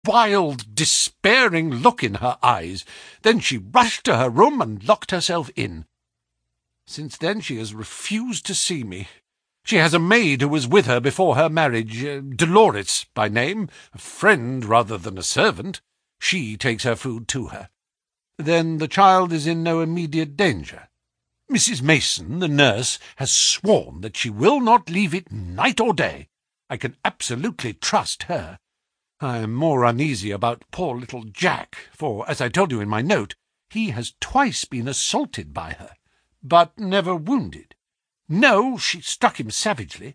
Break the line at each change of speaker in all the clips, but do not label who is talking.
wild, despairing look in her eyes. Then she rushed to her room and locked herself in. Since then she has refused to see me. She has a maid who was with her before her marriage, Dolores by name, a friend rather than a servant. She takes her food to her. Then the child is in no immediate danger. Mrs. Mason, the nurse, has sworn that she will not leave it night or day. I can absolutely trust her. I am more uneasy about poor little Jack, for, as I told you in my note, he has twice been assaulted by her, but never wounded. No, she struck him savagely.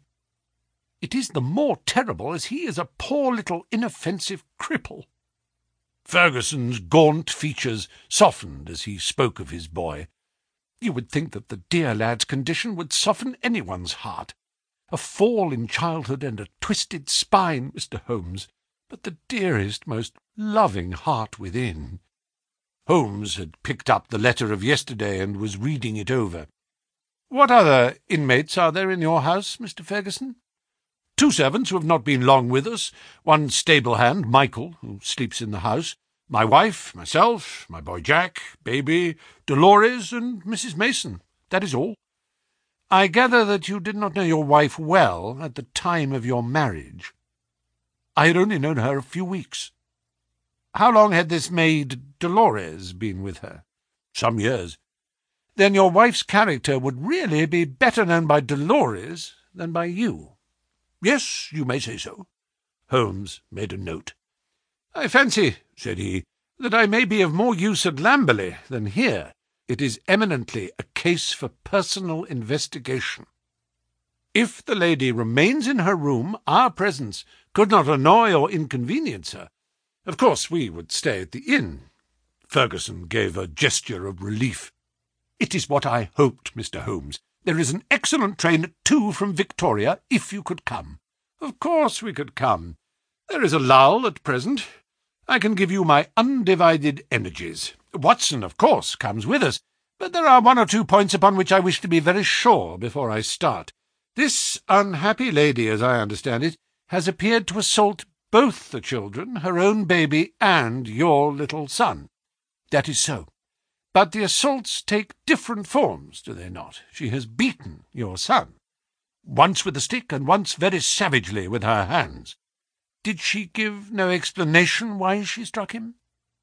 It is the more terrible as he is a poor little inoffensive cripple. Ferguson's gaunt features softened as he spoke of his boy. You would think that the dear lad's condition would soften anyone's heart. A fall in childhood and a twisted spine, Mr. Holmes, but the dearest, most loving heart within. Holmes had picked up the letter of yesterday and was reading it over. What other inmates are there in your house, Mr. Ferguson? 2 servants who have not been long with us, 1 stable hand, Michael, who sleeps in the house, my wife, myself, my boy Jack, baby, Dolores, and Mrs. Mason. That is all. I gather that you did not know your wife well at the time of your marriage. I had only known her a few weeks. How long had this maid Dolores been with her? Some years. Then your wife's character would really be better known by Dolores than by you. Yes, you may say so. Holmes made a note. I fancy, said he, that I may be of more use at Lamberley than here. It is eminently a case for personal investigation. If the lady remains in her room, our presence could not annoy or inconvenience her. Of course we would stay at the inn. Ferguson gave a gesture of relief. It is what I hoped, Mr. Holmes. There is an excellent train at 2 from Victoria, if you could come. Of course we could come. There is a lull at present. I can give you my undivided energies. Watson, of course, comes with us, but there are 1 or 2 points upon which I wish to be very sure before I start. This unhappy lady, as I understand it, has appeared to assault both the children, her own baby and your little son. That is so. But the assaults take different forms, do they not? She has beaten your son, once with a stick and once very savagely with her hands. Did she give no explanation why she struck him?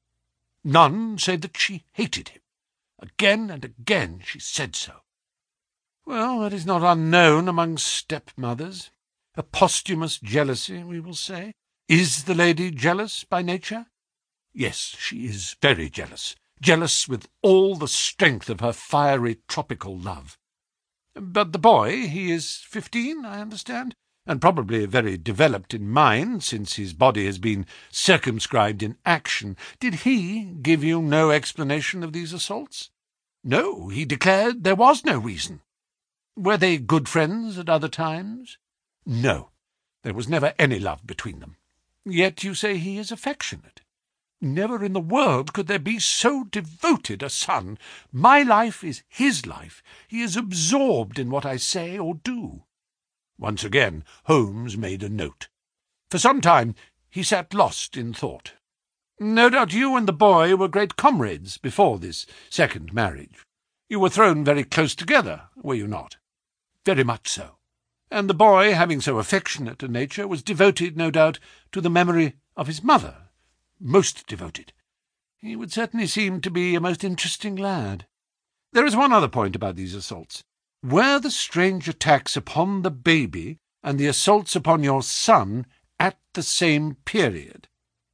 None save that she hated him. Again and again she said so. Well, that is not unknown among stepmothers. A posthumous jealousy, we will say. Is the lady jealous by nature? Yes, she is very jealous. Jealous with all the strength of her fiery tropical love. But the boy, he is 15, I understand, and probably very developed in mind, since his body has been circumscribed in action. Did he give you no explanation of these assaults? No, he declared there was no reason. Were they good friends at other times? No, there was never any love between them. Yet you say he is affectionate. Never in the world could there be so devoted a son. My life is his life. He is absorbed in what I say or do. Once again Holmes made a note. For some time he sat lost in thought. No doubt you and the boy were great comrades before this second marriage. You were thrown very close together, were you not? Very much so. And the boy, having so affectionate a nature, was devoted, no doubt, to the memory of his mother. Most devoted. He would certainly seem to be a most interesting lad. There is one other point about these assaults. Were the strange attacks upon the baby and the assaults upon your son at the same period?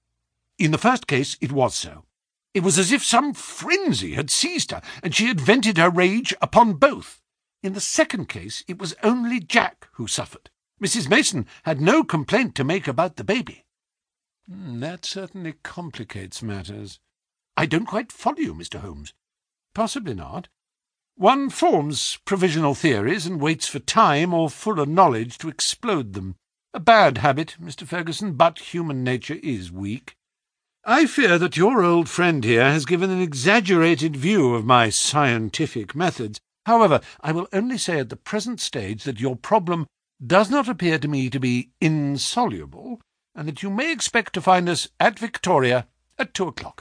In the first case it was so. It was as if some frenzy had seized her, and she had vented her rage upon both. In the second case it was only Jack who suffered. Mrs. Mason had no complaint to make about the baby. That certainly complicates matters. I don't quite follow you, Mr. Holmes. Possibly not. One forms provisional theories and waits for time or fuller knowledge to explode them. A bad habit, Mr. Ferguson, but human nature is weak. I fear that your old friend here has given an exaggerated view of my scientific methods. However, I will only say at the present stage that your problem does not appear to me to be insoluble, and that you may expect to find us at Victoria at 2 o'clock.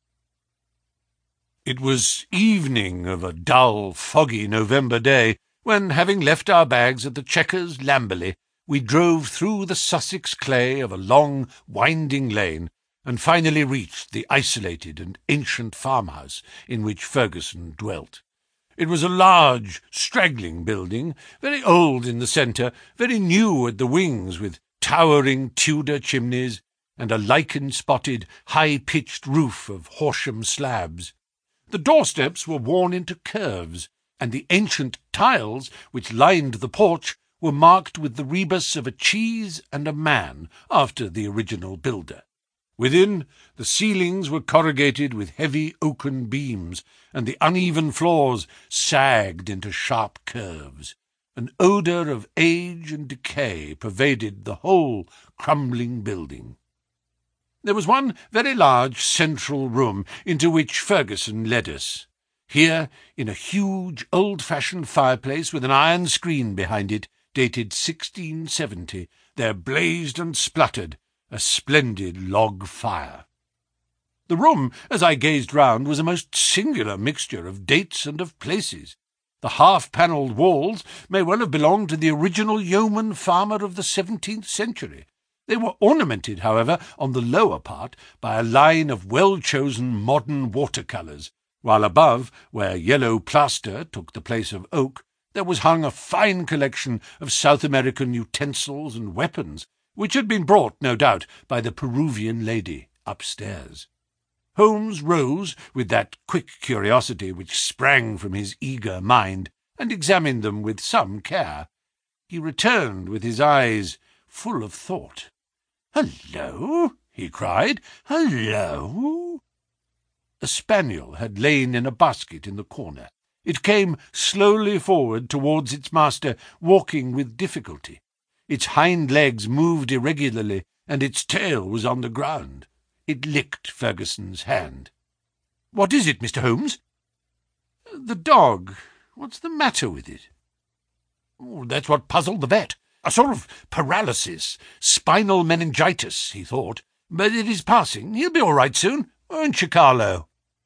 It was evening of a dull, foggy November day, when, having left our bags at the Chequers, Lamberley, we drove through the Sussex clay of a long, winding lane, and finally reached the isolated and ancient farmhouse in which Fergusson dwelt. It was a large, straggling building, very old in the centre, very new at the wings, with towering Tudor chimneys and a lichen-spotted, high-pitched roof of Horsham slabs. The doorsteps were worn into curves, and the ancient tiles which lined the porch were marked with the rebus of a cheese and a man, after the original builder. Within, the ceilings were corrugated with heavy oaken beams, and the uneven floors sagged into sharp curves. An odour of age and decay pervaded the whole crumbling building. There was one very large central room into which Fergusson led us. Here, in a huge old-fashioned fireplace with an iron screen behind it, dated 1670, there blazed and spluttered a splendid log fire. The room, as I gazed round, was a most singular mixture of dates and of places. The half-panelled walls may well have belonged to the original yeoman farmer of the 17th century. They were ornamented, however, on the lower part by a line of well-chosen modern watercolours, while above, where yellow plaster took the place of oak, there was hung a fine collection of South American utensils and weapons, which had been brought, no doubt, by the Peruvian lady upstairs. Holmes rose with that quick curiosity which sprang from his eager mind, and examined them with some care. He returned with his eyes full of thought. "Hullo!" he cried. "Hullo!" A spaniel had lain in a basket in the corner. It came slowly forward towards its master, walking with difficulty. Its hind legs moved irregularly, and its tail was on the ground. It licked Fergusson's hand. "What is it, Mr. Holmes?" "The dog. What's the matter with it?" That's what puzzled the vet. A sort of paralysis, spinal meningitis, he thought. But it is passing. He'll be all right soon, won't you, Carlo?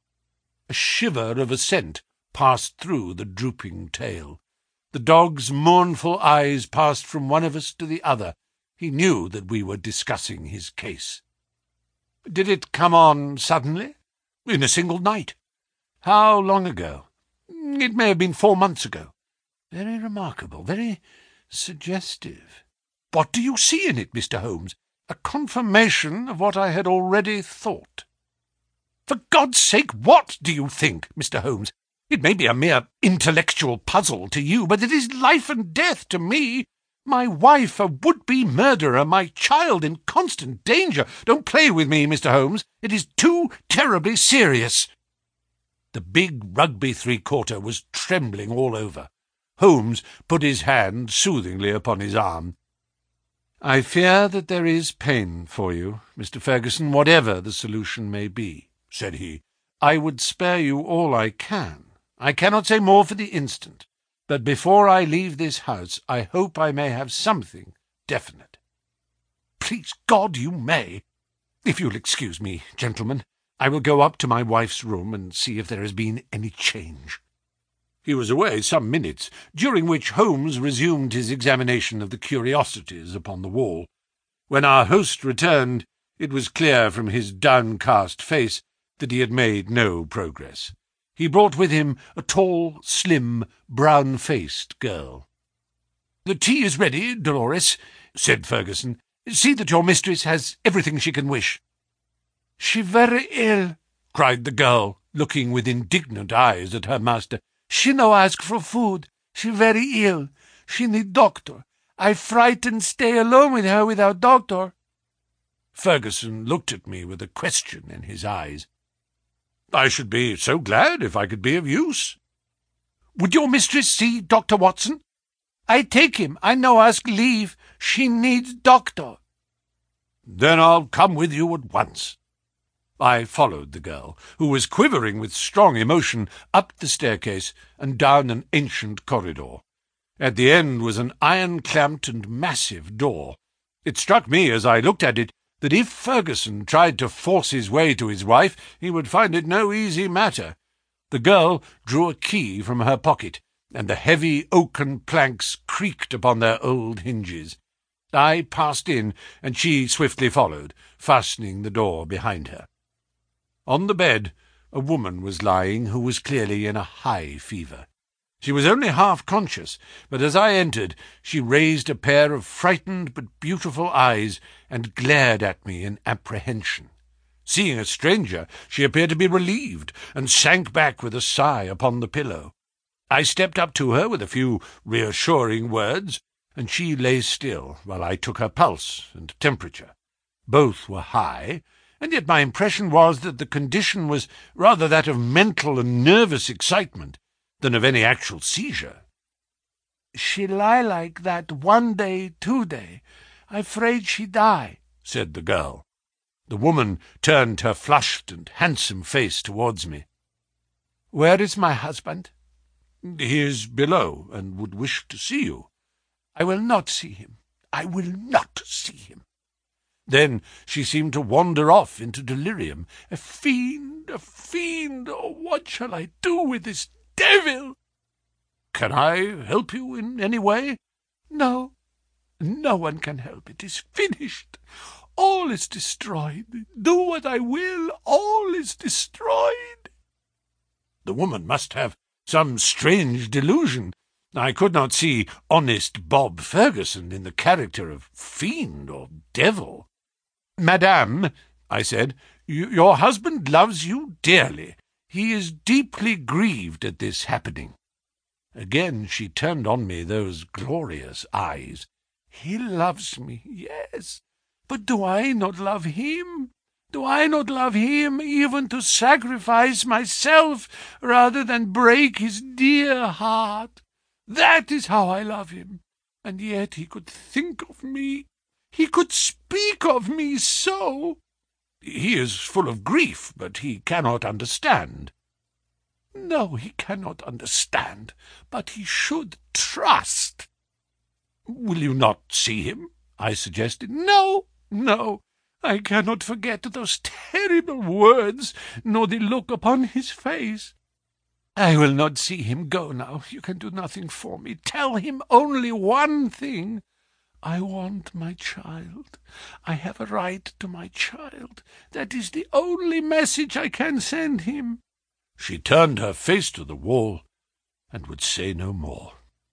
A shiver of assent passed through the drooping tail. The dog's mournful eyes passed from one of us to the other. He knew that we were discussing his case. "Did it come on suddenly?" "In a single night." "How long ago?" "It may have been 4 months ago." "Very remarkable, very suggestive." "What do you see in it, Mr. Holmes?" "A confirmation of what I had already thought." "For God's sake, what do you think, Mr. Holmes? It may be a mere intellectual puzzle to you, but it is life and death to me. My wife a would-be murderer, my child in constant danger. Don't play with me, Mr. Holmes. It is too terribly serious." The big rugby three-quarter was trembling all over. Holmes put his hand soothingly upon his arm. "I fear that there is pain for you, Mr. Fergusson, whatever the solution may be," said he. "I would spare you all I can. I cannot say more for the instant, but before I leave this house I hope I may have something definite." "Please God you may. If you'll excuse me, gentlemen, I will go up to my wife's room and see if there has been any change." He was away some minutes, during which Holmes resumed his examination of the curiosities upon the wall. When our host returned, it was clear from his downcast face that he had made no progress. He brought with him a tall, slim, brown-faced girl. "The tea is ready, Dolores," said Fergusson. "See that your mistress has everything she can wish." "She very ill," cried the girl, looking with indignant eyes at her master. "She no ask for food. She very ill. She need doctor. I frightened stay alone with her without doctor." Fergusson looked at me with a question in his eyes. "I should be so glad if I could be of use." "Would your mistress see Dr. Watson?" "I take him. I no ask leave. She needs doctor." "Then I'll come with you at once." I followed the girl, who was quivering with strong emotion, up the staircase and down an ancient corridor. At the end was an iron-clamped and massive door. It struck me as I looked at it that if Ferguson tried to force his way to his wife, he would find it no easy matter. The girl drew a key from her pocket, and the heavy oaken planks creaked upon their old hinges. I passed in, and she swiftly followed, fastening the door behind her. On the bed a woman was lying who was clearly in a high fever. She was only half conscious, but as I entered she raised a pair of frightened but beautiful eyes and glared at me in apprehension. Seeing a stranger, she appeared to be relieved, and sank back with a sigh upon the pillow. I stepped up to her with a few reassuring words, and she lay still while I took her pulse and temperature. Both were high, and yet my impression was that the condition was rather that of mental and nervous excitement than of any actual seizure.
"She lie like that 1 day, 2 day. I 'fraid she die,"
said the girl. The woman turned her flushed and handsome face towards me.
"Where is my husband?"
"He is below, and would wish to see you."
"I will not see him. I will not see him."
Then she seemed to wander off into delirium.
A fiend! Oh, what shall I do with this devil?"
"Can I help you in any way?"
"No. No one can help. It is finished. All is destroyed. Do what I will, all is destroyed."
The woman must have some strange delusion. I could not see honest Bob Ferguson in the character of fiend or devil. "Madame," I said, "your husband loves you dearly. He is deeply grieved at this happening." Again she turned on me those glorious eyes.
"He loves me, yes, but do I not love him? Do I not love him even to sacrifice myself rather than break his dear heart? That is how I love him. And yet he could think of me. He could speak of me so."
"He is full of grief, but he cannot understand."
"No, he cannot understand, but he should trust."
"Will you not see him?" I suggested.
No, I cannot forget those terrible words, nor the look upon his face. I will not see him. Go now. You can do nothing for me. Tell him only one thing. I want my child. I have a right to my child. That is the only message I can send him."
She turned her face to the wall, and would say no more.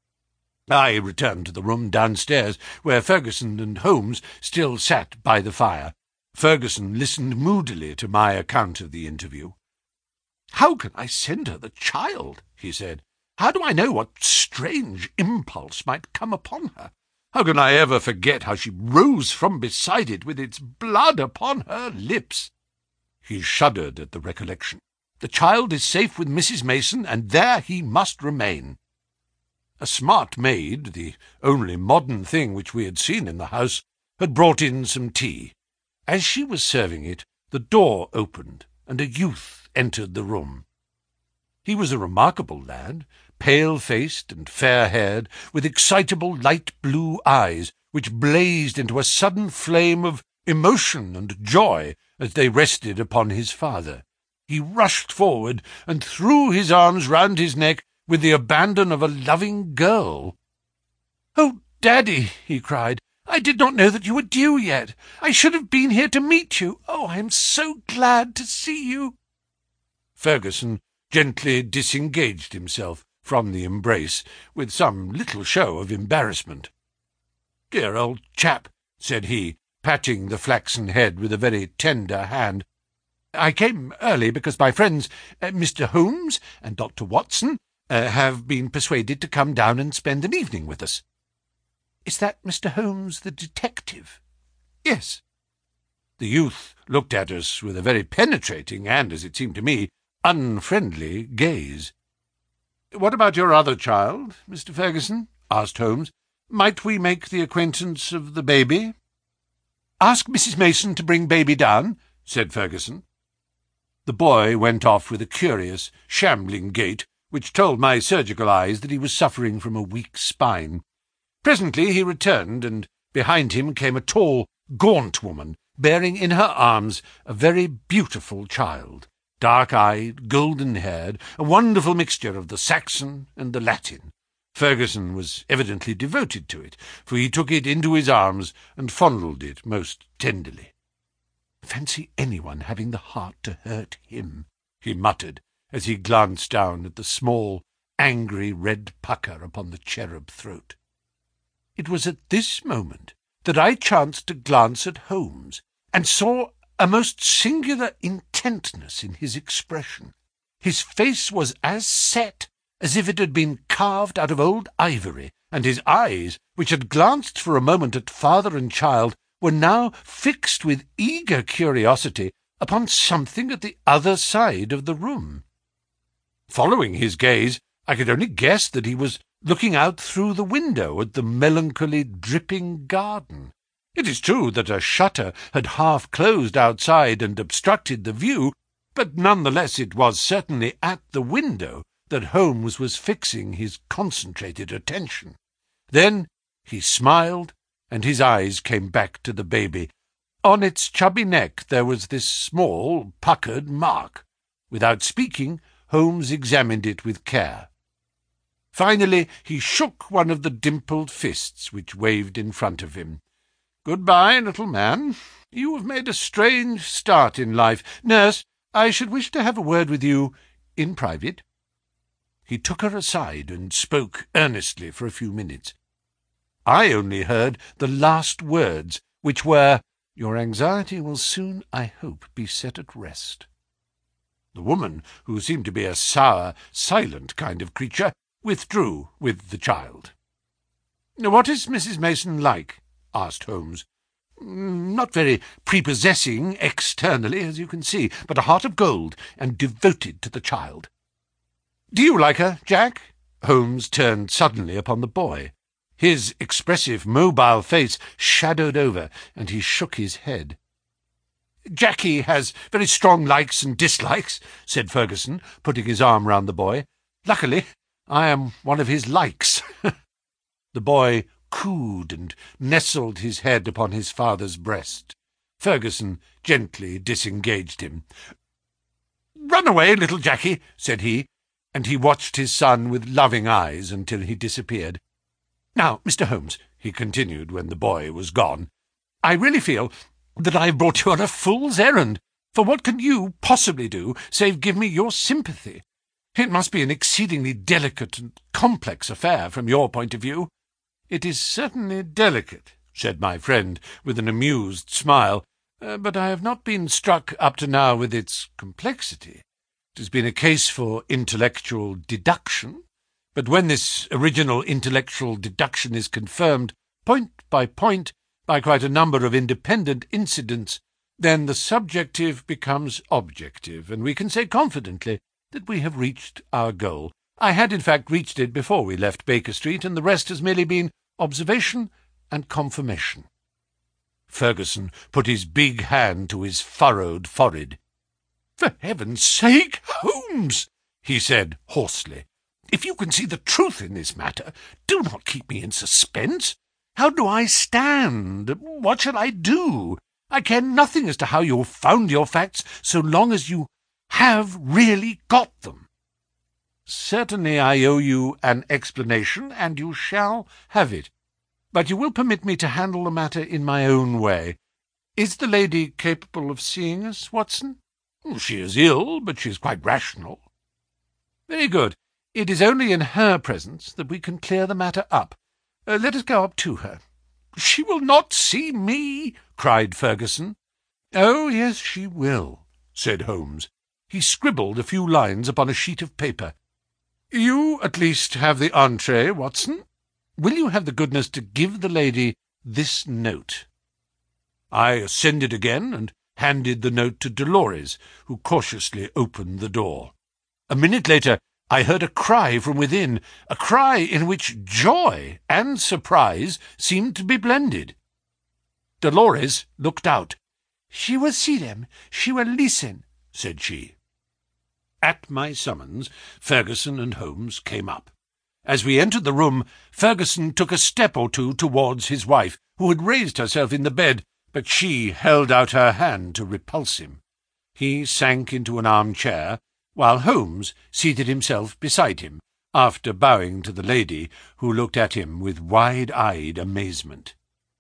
I returned to the room downstairs, where Ferguson and Holmes still sat by the fire. Ferguson listened moodily to my account of the interview. "How can I send her the child?" he said. "How do I know what strange impulse might come upon her? How can I ever forget how she rose from beside it with its blood upon her lips?" He shuddered at the recollection. "The child is safe with Mrs. Mason, and there he must remain." A smart maid, the only modern thing which we had seen in the house, had brought in some tea. As she was serving it, the door opened, and a youth entered the room. He was a remarkable lad, pale-faced and fair-haired, with excitable light-blue eyes, which blazed into a sudden flame of emotion and joy as they rested upon his father. He rushed forward and threw his arms round his neck with the abandon of a loving girl. "Oh, Daddy," he cried, "I did not know that you were due yet. I should have been here to meet you. Oh, I am so glad to see you." Ferguson gently disengaged himself from the embrace, with some little show of embarrassment. "Dear old chap," said he, patting the flaxen head with a very tender hand. "I came early because my friends, Mr. Holmes and Dr. Watson, have been persuaded to come down and spend an evening with us." "Is that Mr. Holmes, the detective?" "Yes." The youth looked at us with a very penetrating and, as it seemed to me, unfriendly gaze. "What about your other child, Mr. Ferguson?" asked Holmes. "Might we make the acquaintance of the baby?" "Ask Mrs. Mason to bring baby down," said Ferguson. The boy went off with a curious, shambling gait, which told my surgical eyes that he was suffering from a weak spine. Presently he returned, and behind him came a tall, gaunt woman, bearing in her arms a very beautiful child, dark-eyed, golden-haired, a wonderful mixture of the Saxon and the Latin. Ferguson was evidently devoted to it, for he took it into his arms and fondled it most tenderly. "Fancy anyone having the heart to hurt him," he muttered, as he glanced down at the small, angry red pucker upon the cherub throat. It was at this moment that I chanced to glance at Holmes, and saw a most singular intentness in his expression. His face was as set as if it had been carved out of old ivory, and his eyes, which had glanced for a moment at father and child, were now fixed with eager curiosity upon something at the other side of the room. Following his gaze, I could only guess that he was looking out through the window at the melancholy dripping garden. It is true that a shutter had half closed outside and obstructed the view, but none the less it was certainly at the window that Holmes was fixing his concentrated attention. Then he smiled, and his eyes came back to the baby. On its chubby neck there was this small, puckered mark. Without speaking, Holmes examined it with care. Finally he shook one of the dimpled fists which waved in front of him. "Good-bye, little man. You have made a strange start in life. Nurse, I should wish to have a word with you in private." He took her aside and spoke earnestly for a few minutes. I only heard the last words, which were, "Your anxiety will soon, I hope, be set at rest." The woman, who seemed to be a sour, silent kind of creature, withdrew with the child. "What is Mrs. Mason like?" asked Holmes. "Not very prepossessing externally, as you can see, but a heart of gold, and devoted to the child. Do you like her, Jack?" Holmes turned suddenly upon the boy. His expressive, mobile face shadowed over, and he shook his head. "Jackie has very strong likes and dislikes," said Ferguson, putting his arm round the boy. "Luckily, I am one of his likes." The boy cooed and nestled his head upon his father's breast. Ferguson gently disengaged him. "Run away, little Jackie," said he, and he watched his son with loving eyes until he disappeared. "Now, Mr. Holmes," he continued when the boy was gone, "I really feel that I have brought you on a fool's errand, for what can you possibly do save give me your sympathy? It must be an exceedingly delicate and complex affair from your point of view." "It is certainly delicate," said my friend, with an amused smile, "but I have not been struck up to now with its complexity. It has been a case for intellectual deduction, but when this original intellectual deduction is confirmed, point, by quite a number of independent incidents, then the subjective becomes objective, and we can say confidently that we have reached our goal. I had, in fact, reached it before we left Baker Street, and the rest has merely been observation and confirmation." Ferguson put his big hand to his furrowed forehead. "For heaven's sake, Holmes," he said hoarsely, "if you can see the truth in this matter, do not keep me in suspense. How do I stand? What shall I do? I care nothing as to how you have found your facts, so long as you have really got them." "Certainly I owe you an explanation, and you shall have it. But you will permit me to handle the matter in my own way. Is the lady capable of seeing us, Watson?" "She is ill, but she is quite rational." "Very good. It is only in her presence that we can clear the matter up. Let us go up to her." "She will not see me," cried Ferguson. "Oh, yes, she will," said Holmes. He scribbled a few lines upon a sheet of paper. "You, at least, have the entree, Watson. Will you have the goodness to give the lady this note?" I ascended again, and handed the note to Dolores, who cautiously opened the door. A minute later I heard a cry from within, a cry in which joy and surprise seemed to be blended. Dolores looked out. "She will see them. She will listen," said she. At my summons, Ferguson and Holmes came up. As we entered the room, Ferguson took a step or two towards his wife, who had raised herself in the bed, but she held out her hand to repulse him. He sank into an armchair, while Holmes seated himself beside him, after bowing to the lady, who looked at him with wide-eyed amazement.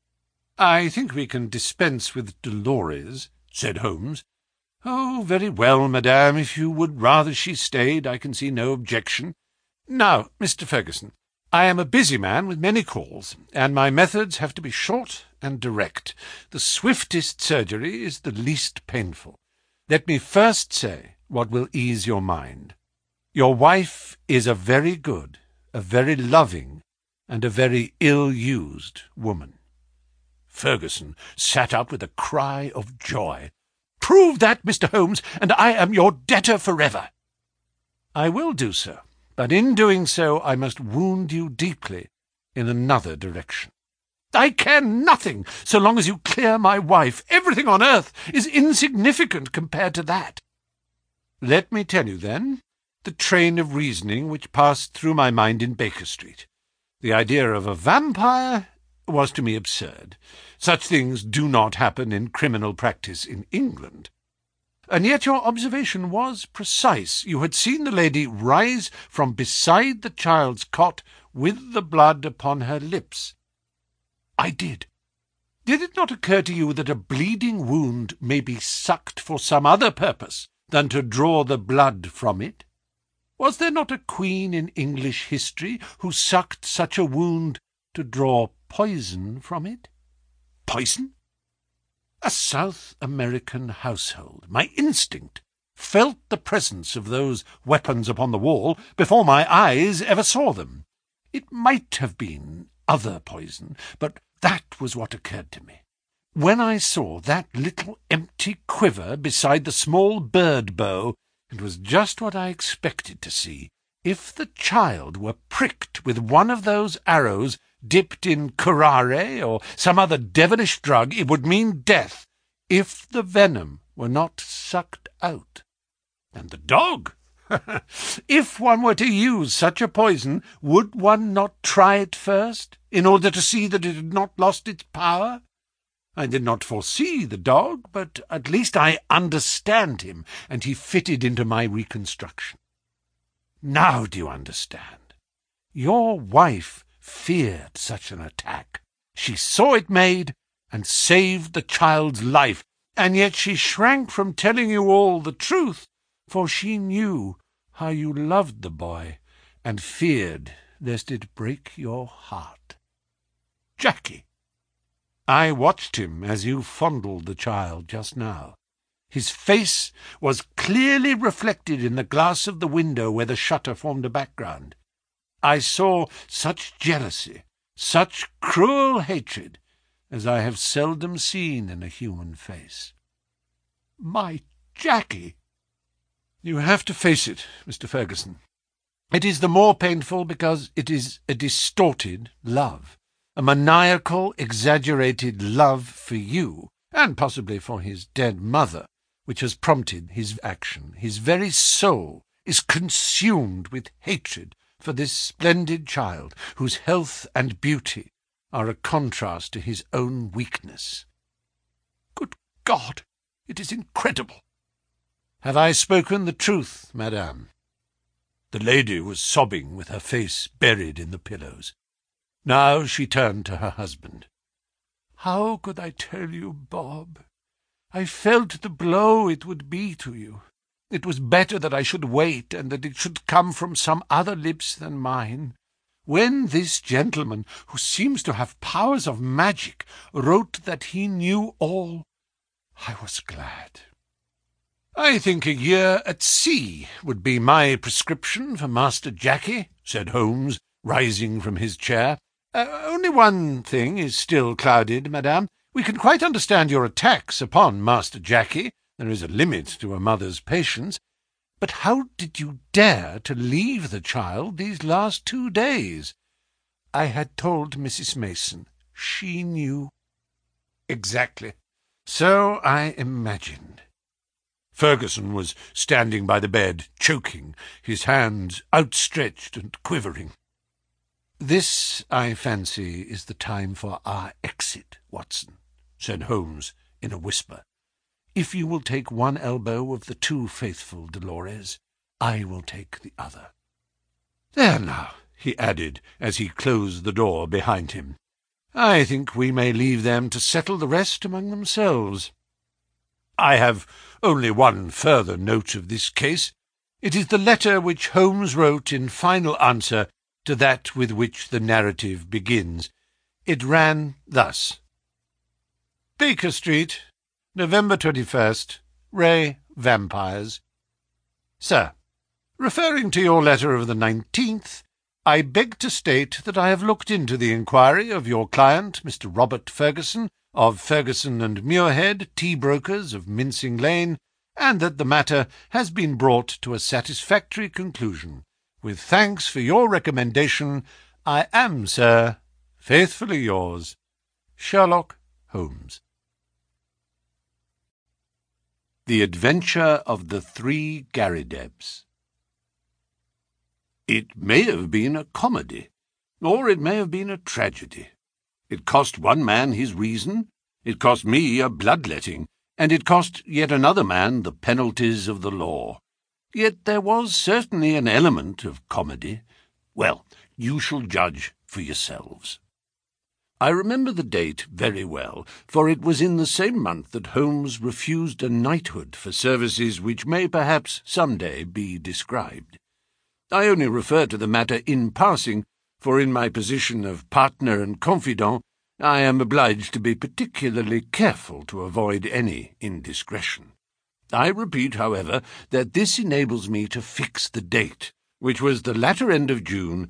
"I think we can dispense with Dolores," said Holmes. "Oh, very well, madame. If you would rather she stayed, I can see no objection. Now, Mr. Fergusson, I am a busy man with many calls, and my methods have to be short and direct. The swiftest surgery is the least painful. Let me first say what will ease your mind. Your wife is a very good, a very loving, and a very ill-used woman." Fergusson sat up with a cry of joy. "Prove that, Mr. Holmes, and I am your debtor forever." "I will do so, but in doing so I must wound you deeply in another direction." "I care nothing so long as you clear my wife. Everything on earth is insignificant compared to that." "Let me tell you, then, the train of reasoning which passed through my mind in Baker Street. The idea of a vampire was to me absurd. Such things do not happen in criminal practice in England. And yet your observation was precise. You had seen the lady rise from beside the child's cot with the blood upon her lips." "I did." "Did it not occur to you that a bleeding wound may be sucked for some other purpose than to draw the blood from it? Was there not a queen in English history who sucked such a wound to draw poison from it?" "Poison?" "A South American household. My instinct felt the presence of those weapons upon the wall before my eyes ever saw them. It might have been other poison, but that was what occurred to me. When I saw that little empty quiver beside the small bird bow, it was just what I expected to see. If the child were pricked with one of those arrows dipped in curare or some other devilish drug, it would mean death, if the venom were not sucked out. And the dog! If one were to use such a poison, would one not try it first, in order to see that it had not lost its power? I did not foresee the dog, but at least I understand him, and he fitted into my reconstruction. Now do you understand? Your wife feared such an attack. She saw it made, and saved the child's life, and yet she shrank from telling you all the truth, for she knew how you loved the boy, and feared lest it break your heart. Jackie, I watched him as you fondled the child just now. His face was clearly reflected in the glass of the window where the shutter formed a background. I saw such jealousy, such cruel hatred, as I have seldom seen in a human face. My Jackie! You have to face it, Mr. Fergusson. It is the more painful because it is a distorted love, a maniacal, exaggerated love for you, and possibly for his dead mother, which has prompted his action. His very soul is consumed with hatred for this splendid child, whose health and beauty are a contrast to his own weakness. Good God! It is incredible! Have I spoken the truth, madame? The lady was sobbing with her face buried in the pillows. Now she turned to her husband. How could I tell you, Bob? I felt the blow it would be to you. It was better that I should wait, and that it should come from some other lips than mine. When this gentleman, who seems to have powers of magic, wrote that he knew all, I was glad. I think a year at sea would be my prescription for Master Jackie, said Holmes, rising from his chair. Only one thing is still clouded, madame. We can quite understand your attacks upon Master Jackie. There is a limit to a mother's patience. But how did you dare to leave the child these last 2 days? I had told Mrs. Mason. She knew. Exactly. So I imagined. Fergusson was standing by the bed, choking, his hands outstretched and quivering. This, I fancy, is the time for our exit, Watson, said Holmes in a whisper. "If you will take one elbow of the two faithful, Dolores, I will take the other. There now," he added, as he closed the door behind him. "I think we may leave them to settle the rest among themselves. I have only one further note of this case. It is the letter which Holmes wrote in final answer to that with which the narrative begins. It ran thus: Baker Street, November 21st, Ray Vampires. Sir, referring to your letter of the 19th, I beg to state that I have looked into the inquiry of your client, Mr. Robert Fergusson, of Fergusson and Muirhead, tea brokers of Mincing Lane, and that the matter has been brought to a satisfactory conclusion. With thanks for your recommendation, I am, sir, faithfully yours, Sherlock Holmes. The Adventure of the Three Garridebs. It may have been a comedy, or it may have been a tragedy. It cost one man his reason, it cost me a bloodletting, and it cost yet another man the penalties of the law. Yet there was certainly an element of comedy. Well, you shall judge for yourselves. I remember the date very well, for it was in the same month that Holmes refused a knighthood for services which may perhaps some day be described. I only refer to the matter in passing, for in my position of partner and confidant I am obliged to be particularly careful to avoid any indiscretion. I repeat, however, that this enables me to fix the date, which was the latter end of June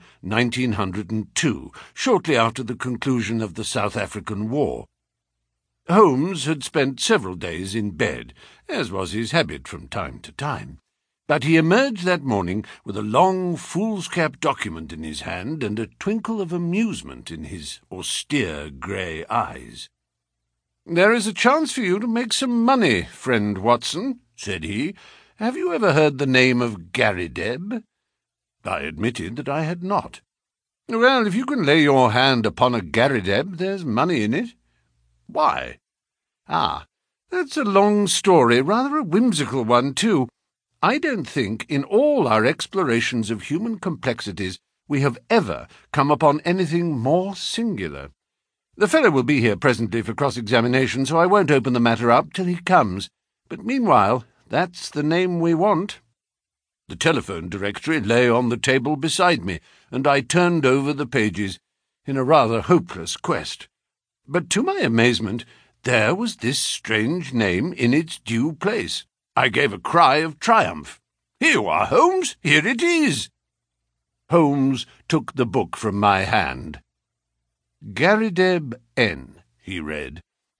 1902, shortly after the conclusion of the South African War. Holmes had spent several days in bed, as was his habit from time to time, but he emerged that morning with a long foolscap document in his hand and a twinkle of amusement in his austere grey eyes. "There is a chance for you to make some money, friend Watson," said he. "Have you ever heard the name of Garrideb?" I admitted that I had not. "Well, if you can lay your hand upon a Garrideb, there's money in it." "Why?" "Ah, that's a long story, rather a whimsical one, too. I don't think, in all our explorations of human complexities, we have ever come upon anything more singular. The fellow will be here presently for cross-examination, so I won't open the matter up till he comes. But meanwhile, that's the name we want." The telephone directory lay on the table beside me, and I turned over the pages in a rather hopeless quest. But to my amazement, there was this strange name in its due place. I gave a cry of triumph. "Here you are, Holmes! Here it is!" Holmes took the book from my hand. "Garrideb N," he read,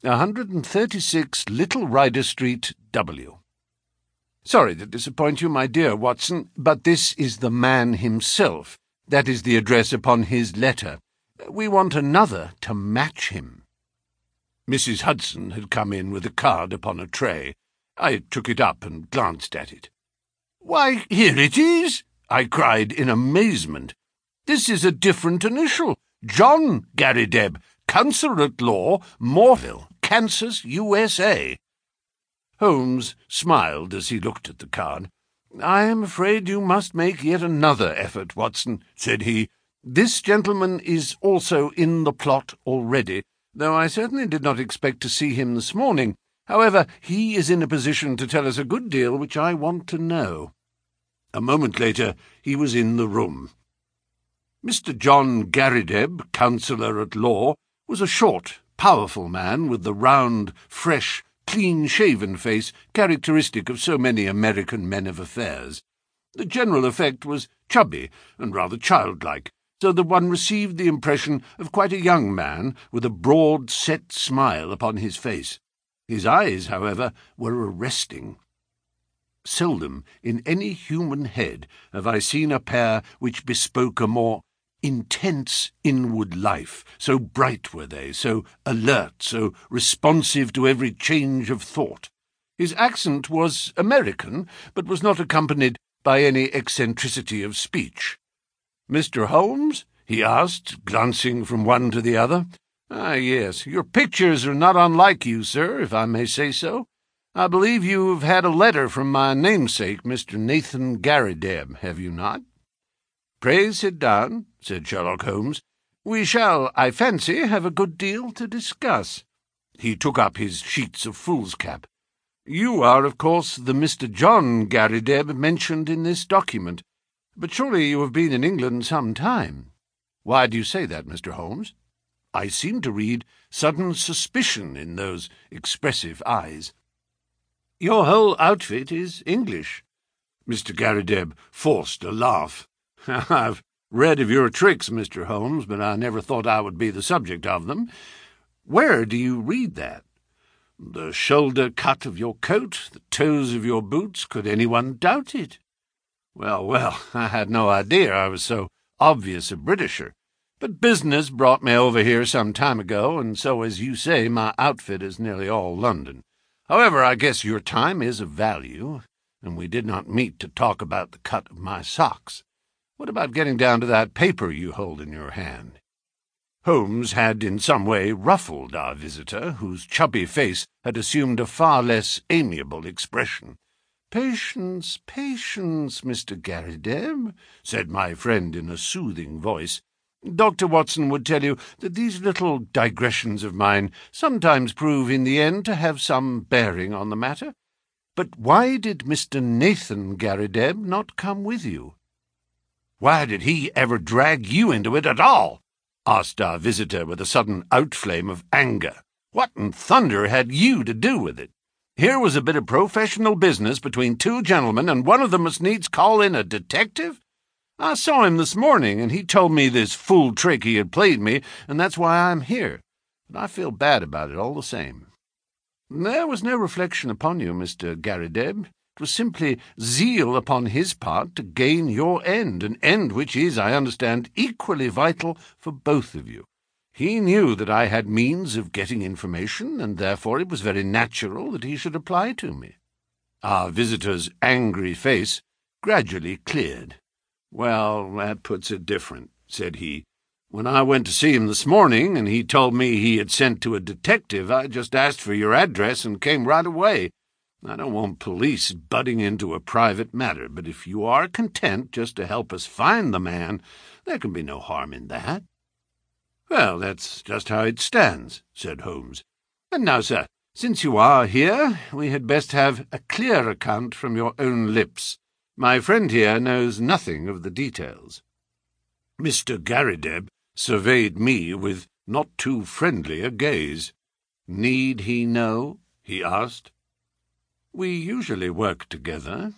136 Little Rider Street, W. "Sorry to disappoint you, my dear Watson, but this is the man himself. That is the address upon his letter. We want another to match him." Mrs. Hudson had come in with a card upon a tray. I took it up and glanced at it. "Why, here it is!" I cried in amazement. "This is a different initial. John Garrideb, Counsel at Law, Moreville, Kansas, USA. Holmes smiled as he looked at the card. "I am afraid you must make yet another effort, Watson," said he. "This gentleman is also in the plot already, though I certainly did not expect to see him this morning. However, he is in a position to tell us a good deal which I want to know." A moment later he was in the room. Mr. John Garrideb, Counsellor at Law, was a short, powerful man with the round, fresh, clean-shaven face characteristic of so many American men of affairs. The general effect was chubby and rather childlike, so that one received the impression of quite a young man with a broad, set smile upon his face. His eyes, however, were arresting. Seldom in any human head have I seen a pair which bespoke a more intense inward life. So bright were they, so alert, so responsive to every change of thought. His accent was American, but was not accompanied by any eccentricity of speech. "Mr. Holmes?" he asked, glancing from one to the other. "Ah, yes. Your pictures are not unlike you, sir, if I may say so. I believe you have had a letter from my namesake, Mr. Nathan Garrideb, have you not?" "Pray sit down," said Sherlock Holmes. "We shall, I fancy, have a good deal to discuss." He took up his sheets of foolscap. "You are, of course, the Mr. John Garrideb mentioned in this document. But surely you have been in England some time. Why do you say that, Mr. Holmes? I seem to read sudden suspicion in those expressive eyes." "Your whole outfit is English." Mr. Garrideb forced a laugh. "I've read of your tricks, Mr. Holmes, but I never thought I would be the subject of them. Where do you read that? The shoulder cut of your coat, the toes of your boots, could anyone doubt it? Well, I had no idea I was so obvious a Britisher. But business brought me over here some time ago, and so, as you say, my outfit is nearly all London. However, I guess your time is of value, and we did not meet to talk about the cut of my socks. What about getting down to that paper you hold in your hand?" Holmes had in some way ruffled our visitor, whose chubby face had assumed a far less amiable expression. "Patience, patience, Mr. Garrideb," said my friend in a soothing voice. "Dr. Watson would tell you that these little digressions of mine sometimes prove in the end to have some bearing on the matter. But why did Mr. Nathan Garrideb not come with you?" "Why did he ever drag you into it at all?" asked our visitor with a sudden outflame of anger. "What in thunder had you to do with it? Here was a bit of professional business between two gentlemen, and one of them must needs call in a detective. I saw him this morning, and he told me this fool trick he had played me, and that's why I'm here. But I feel bad about it all the same." "There was no reflection upon you, Mr. Garrideb. It was simply zeal upon his part to gain your end, an end which is, I understand, equally vital for both of you. He knew that I had means of getting information, and therefore it was very natural that he should apply to me." Our visitor's angry face gradually cleared. "Well, that puts it different," said he. "When I went to see him this morning, and he told me he had sent to a detective, I just asked for your address and came right away. I don't want police butting into a private matter, but if you are content just to help us find the man, there can be no harm in that." "Well, that's just how it stands," said Holmes. "And now, sir, since you are here, we had best have a clear account from your own lips. My friend here knows nothing of the details." Mr. Garrideb surveyed me with not too friendly a gaze. "Need he know?" he asked. "We usually work together."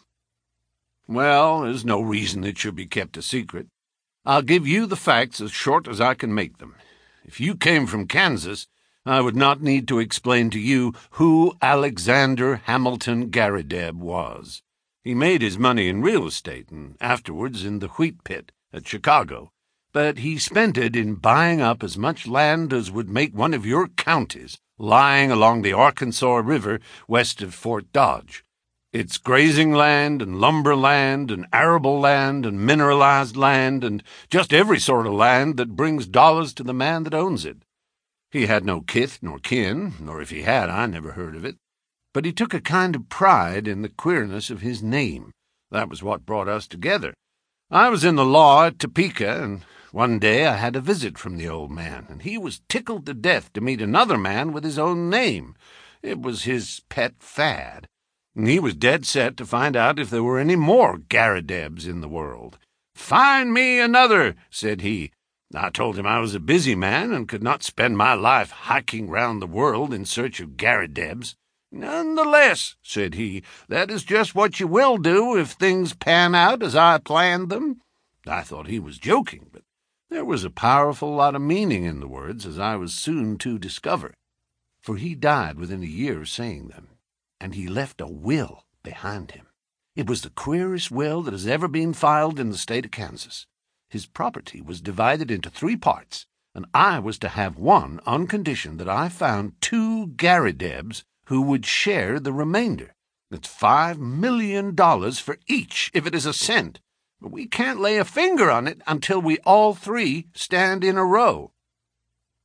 "Well, there's no reason it should be kept a secret. I'll give you the facts as short as I can make them. If you came from Kansas, I would not need to explain to you who Alexander Hamilton Garrideb was. He made his money in real estate, and afterwards in the wheat pit at Chicago, but he spent it in buying up as much land as would make one of your counties, lying along the Arkansas River west of Fort Dodge. It's grazing land and lumber land and arable land and mineralized land and just every sort of land that brings dollars to the man that owns it. He had no kith nor kin, nor if he had, I never heard of it. But he took a kind of pride in the queerness of his name. That was what brought us together. I was in the law at Topeka, and one day I had a visit from the old man, and he was tickled to death to meet another man with his own name. It was his pet fad, and he was dead set to find out if there were any more Garridebs in the world. "Find me another," said he. I told him I was a busy man and could not spend my life hiking round the world in search of Garridebs. "None the less," said he, "that is just what you will do if things pan out as I planned them." I thought he was joking, but there was a powerful lot of meaning in the words, as I was soon to discover, for he died within a year of saying them, and he left a will behind him. It was the queerest will that has ever been filed in the state of Kansas. His property was divided into 3 parts, and I was to have one on condition that I found 2 Garridebs who would share the remainder. It's $5 million for each, if it is a cent. But we can't lay a finger on it until we all 3 stand in a row.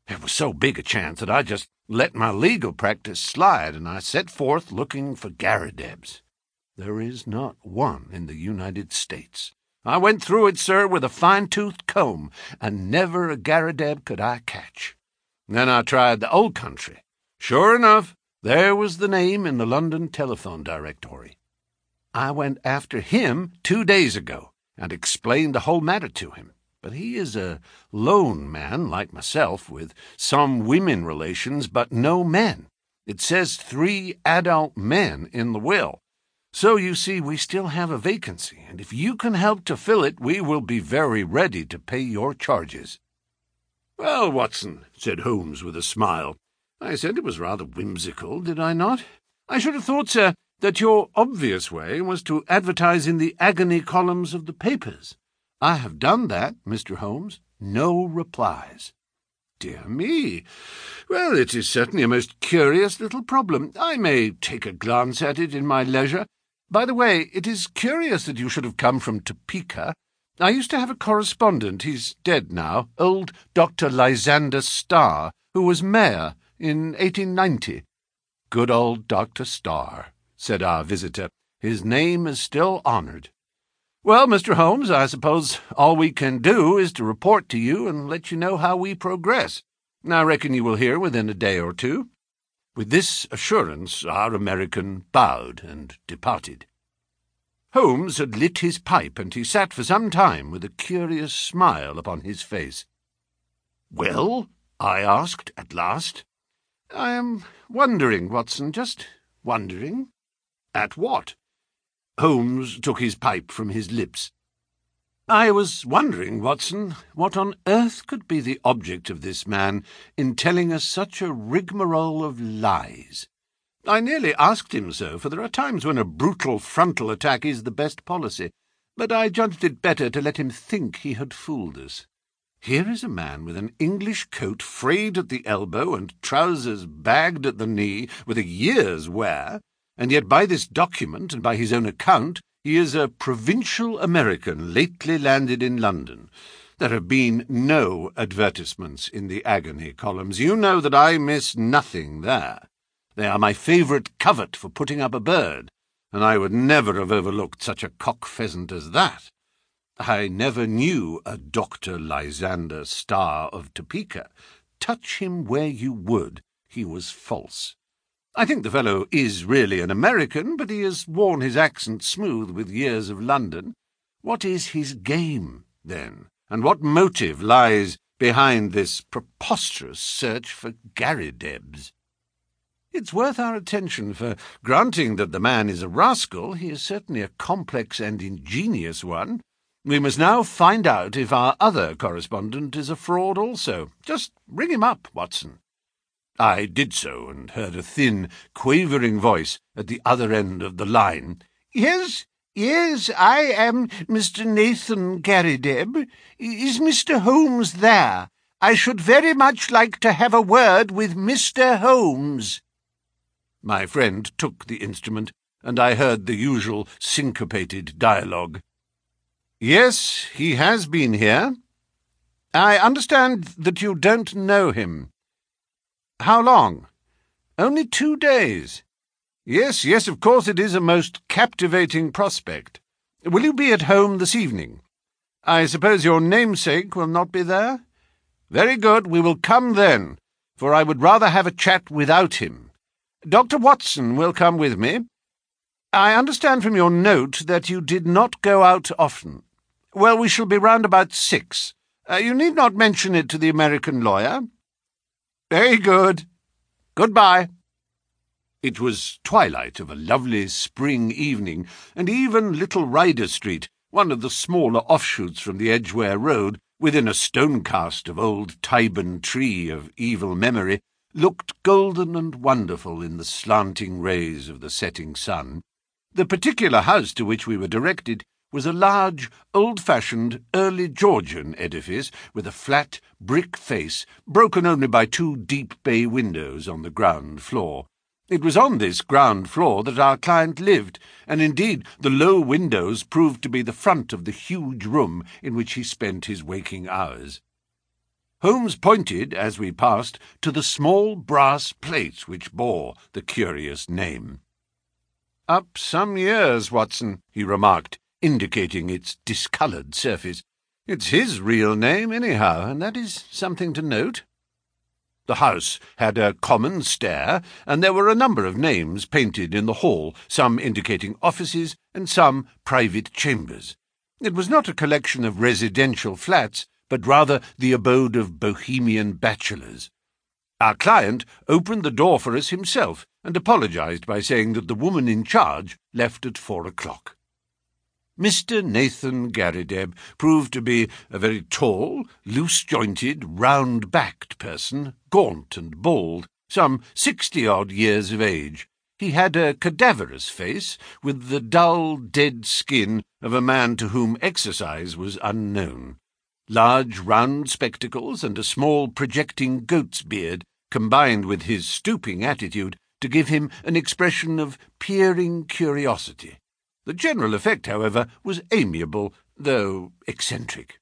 It was so big a chance that I just let my legal practice slide, and I set forth looking for Garridebs. There is not one in the United States. I went through it, sir, with a fine-toothed comb, and never a Garrideb could I catch. Then I tried the old country. Sure enough, there was the name in the London telephone directory. I went after him 2 days ago, and explained the whole matter to him. But he is a lone man, like myself, with some women relations, but no men. It says 3 adult men in the will. So, you see, we still have a vacancy, and if you can help to fill it, we will be very ready to pay your charges. Well, Watson, said Holmes with a smile, I said it was rather whimsical, did I not? I should have thought, sir, that your obvious way was to advertise in the agony columns of the papers. I have done that, Mr. Holmes. No replies. Dear me. Well, it is certainly a most curious little problem. I may take a glance at it in my leisure. By the way, it is curious that you should have come from Topeka. I used to have a correspondent, he's dead now, old Dr. Lysander Starr, who was mayor in 1890. Good old Dr. Starr, said our visitor. His name is still honoured. Well, Mr. Holmes, I suppose all we can do is to report to you and let you know how we progress. I reckon you will hear within a day or two. With this assurance our American bowed and departed. Holmes had lit his pipe, and he sat for some time with a curious smile upon his face. "Well?" I asked at last. "I am wondering, Watson, just wondering." "At what?" Holmes took his pipe from his lips. "I was wondering, Watson, what on earth could be the object of this man in telling us such a rigmarole of lies. I nearly asked him so, for there are times when a brutal frontal attack is the best policy, but I judged it better to let him think he had fooled us. Here is a man with an English coat frayed at the elbow and trousers bagged at the knee with a year's wear, and yet by this document and by his own account he is a provincial American lately landed in London. There have been no advertisements in the agony columns. You know that I miss nothing there. They are my favourite covert for putting up a bird, and I would never have overlooked such a cock-pheasant as that. I never knew a Dr. Lysander Starr of Topeka. Touch him where you would, he was false. I think the fellow is really an American, but he has worn his accent smooth with years of London. What is his game, then, and what motive lies behind this preposterous search for Garridebs? It's worth our attention, for, granting that the man is a rascal, he is certainly a complex and ingenious one. We must now find out if our other correspondent is a fraud also. Just ring him up, Watson. I did so, and heard a thin, quavering voice at the other end of the line. Yes, I am Mr. Nathan Garrideb. Is Mr. Holmes there? I should very much like to have a word with Mr. Holmes. My friend took the instrument, and I heard the usual syncopated dialogue. Yes, he has been here. I understand that you don't know him. How long? Only 2 days. Yes, of course it is a most captivating prospect. Will you be at home this evening? I suppose your namesake will not be there? Very good, we will come then, for I would rather have a chat without him. Dr. Watson will come with me. I understand from your note that you did not go out often. Well, we shall be round about 6. You need not mention it to the American lawyer. Very good. Goodbye. It was twilight of a lovely spring evening, and even Little Ryder Street, one of the smaller offshoots from the Edgware Road, within a stone-cast of old Tyburn Tree of evil memory, looked golden and wonderful in the slanting rays of the setting sun. The particular house to which we were directed was a large, old-fashioned, early Georgian edifice with a flat brick face, broken only by 2 deep bay windows on the ground floor. It was on this ground floor that our client lived, and indeed the low windows proved to be the front of the huge room in which he spent his waking hours. Holmes pointed, as we passed, to the small brass plate which bore the curious name. "Up some years, Watson," he remarked, indicating its discoloured surface. "It's his real name, anyhow, and that is something to note." The house had a common stair, and there were a number of names painted in the hall, some indicating offices and some private chambers. It was not a collection of residential flats, but rather the abode of bohemian bachelors. Our client opened the door for us himself, and apologized by saying that the woman in charge left at 4 o'clock. Mr. Nathan Garrideb proved to be a very tall, loose-jointed, round-backed person, gaunt and bald, some 60-odd years of age. He had a cadaverous face, with the dull, dead skin of a man to whom exercise was unknown. Large round spectacles and a small projecting goat's beard combined with his stooping attitude to give him an expression of peering curiosity. The general effect, however, was amiable, though eccentric.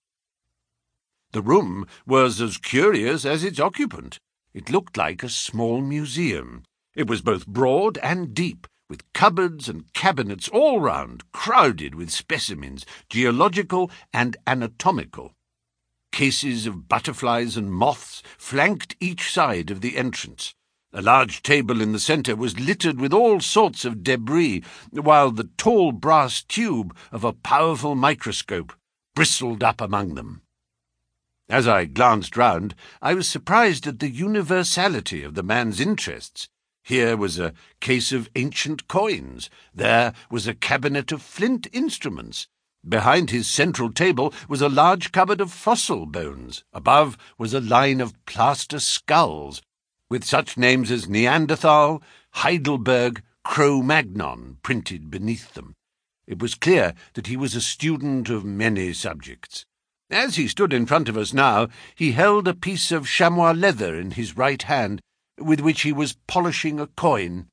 The room was as curious as its occupant. It looked like a small museum. It was both broad and deep, with cupboards and cabinets all round, crowded with specimens, geological and anatomical. Cases of butterflies and moths flanked each side of the entrance. A large table in the centre was littered with all sorts of debris, while the tall brass tube of a powerful microscope bristled up among them. As I glanced round, I was surprised at the universality of the man's interests. Here was a case of ancient coins. There was a cabinet of flint instruments. Behind his central table was a large cupboard of fossil bones. Above was a line of plaster skulls, with such names as Neanderthal, Heidelberg, Cro-Magnon printed beneath them. It was clear that he was a student of many subjects. As he stood in front of us now, he held a piece of chamois leather in his right hand, with which he was polishing a coin.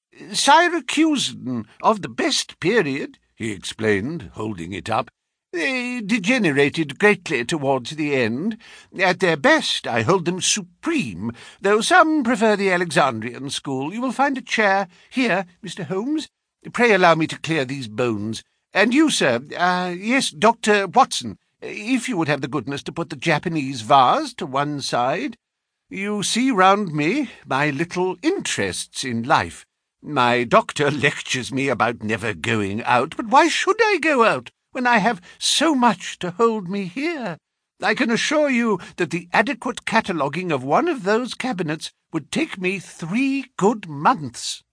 "Syracusan, of the best period," he explained, holding it up. "They degenerated greatly towards the end. At their best I hold them supreme, though some prefer the Alexandrian school. You will find a chair here, Mr. Holmes. Pray allow me to clear these bones. And you, sir, yes, Dr. Watson, if you would have the goodness to put the Japanese vase to one side. You see round me my little interests in life. My doctor lectures me about never going out, but why should I go out when I have so much to hold me here? I can assure you that the adequate cataloguing of one of those cabinets would take me 3 good months."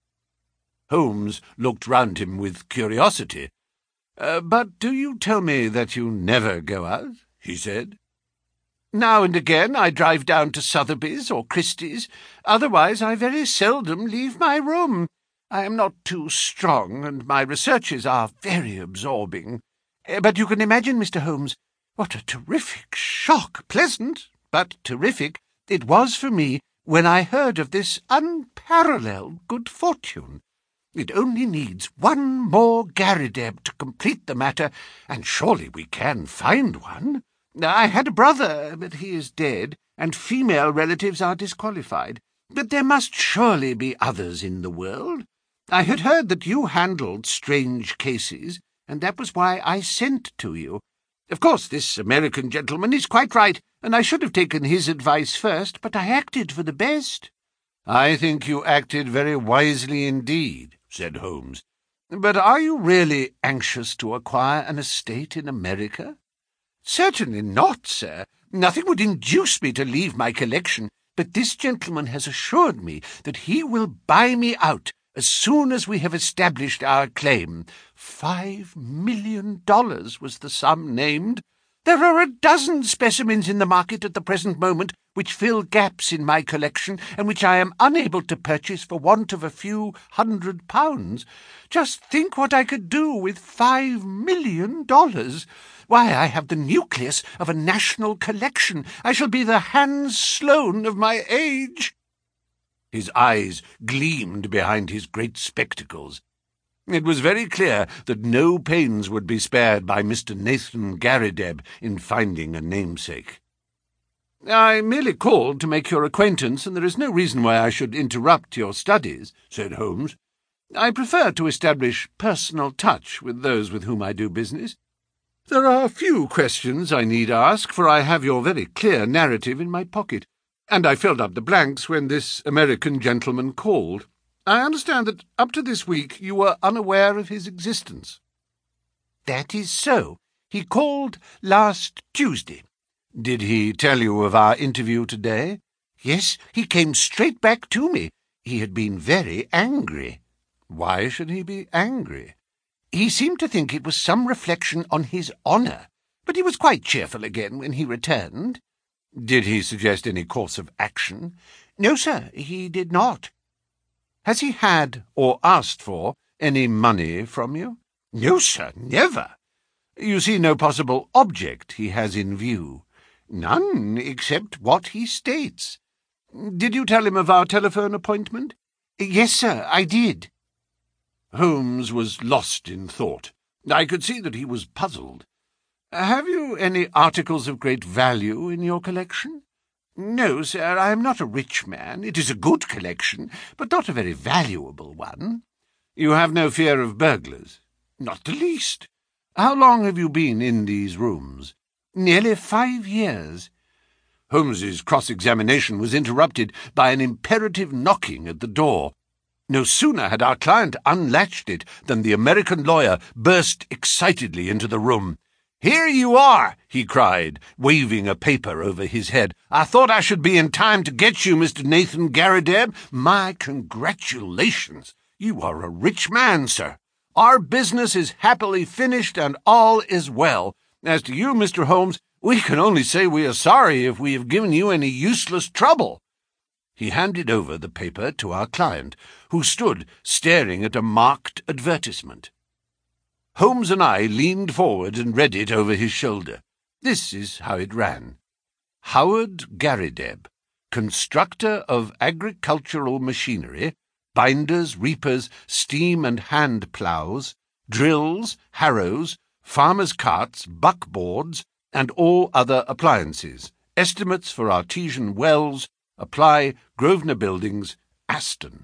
Holmes looked round him with curiosity. "But do you tell me that you never go out?" he said. "Now and again I drive down to Sotheby's or Christie's. Otherwise I very seldom leave my room. I am not too strong, and my researches are very absorbing. But you can imagine, Mr. Holmes, what a terrific shock, pleasant but terrific, it was for me when I heard of this unparalleled good fortune. It only needs one more Garrideb to complete the matter, and surely we can find one. I had a brother, but he is dead, and female relatives are disqualified. But there must surely be others in the world. I had heard that you handled strange cases, and that was why I sent to you. Of course, this American gentleman is quite right, and I should have taken his advice first, but I acted for the best." "I think you acted very wisely indeed," said Holmes. "But are you really anxious to acquire an estate in America?" "Certainly not, sir. Nothing would induce me to leave my collection, but this gentleman has assured me that he will buy me out as soon as we have established our claim. $5 million was the sum named. There are a dozen specimens in the market at the present moment which fill gaps in my collection, and which I am unable to purchase for want of a few £100. Just think what I could do with $5 million. Why, I have the nucleus of a national collection. I shall be the Hans Sloane of my age." His eyes gleamed behind his great spectacles. It was very clear that no pains would be spared by Mr. Nathan Garrideb in finding a namesake. "I merely called to make your acquaintance, and there is no reason why I should interrupt your studies," said Holmes. "I prefer to establish personal touch with those with whom I do business. There are a few questions I need ask, for I have your very clear narrative in my pocket, and I filled up the blanks when this American gentleman called. I understand that up to this week you were unaware of his existence." "That is so. He called last Tuesday." "Did he tell you of our interview today?" "Yes, he came straight back to me. He had been very angry." "Why should he be angry?" "He seemed to think it was some reflection on his honour, but he was quite cheerful again when he returned." "Did he suggest any course of action?" "No, sir, he did not." "Has he had, or asked for, any money from you?" "No, sir, never." "You see no possible object he has in view?" "None, except what he states." "Did you tell him of our telephone appointment?" "Yes, sir, I did." Holmes was lost in thought. I could see that he was puzzled. "Have you any articles of great value in your collection?" "No, sir, I am not a rich man. It is a good collection, but not a very valuable one." "You have no fear of burglars?" "Not the least." "How long have you been in these rooms?" "Nearly 5 years." Holmes's cross-examination was interrupted by an imperative knocking at the door. No sooner had our client unlatched it than the American lawyer burst excitedly into the room. "Here you are," he cried, waving a paper over his head. "I thought I should be in time to get you, Mr. Nathan Garrideb. My congratulations. You are a rich man, sir. Our business is happily finished, and all is well. As to you, Mr. Holmes, we can only say we are sorry if we have given you any useless trouble." He handed over the paper to our client, who stood staring at a marked advertisement. Holmes and I leaned forward and read it over his shoulder. This is how it ran. Howard Garrideb, constructor of agricultural machinery, binders, reapers, steam and hand ploughs, drills, harrows, farmers' carts, buckboards, and all other appliances. Estimates for artesian wells. Apply Grosvenor Buildings, Aston.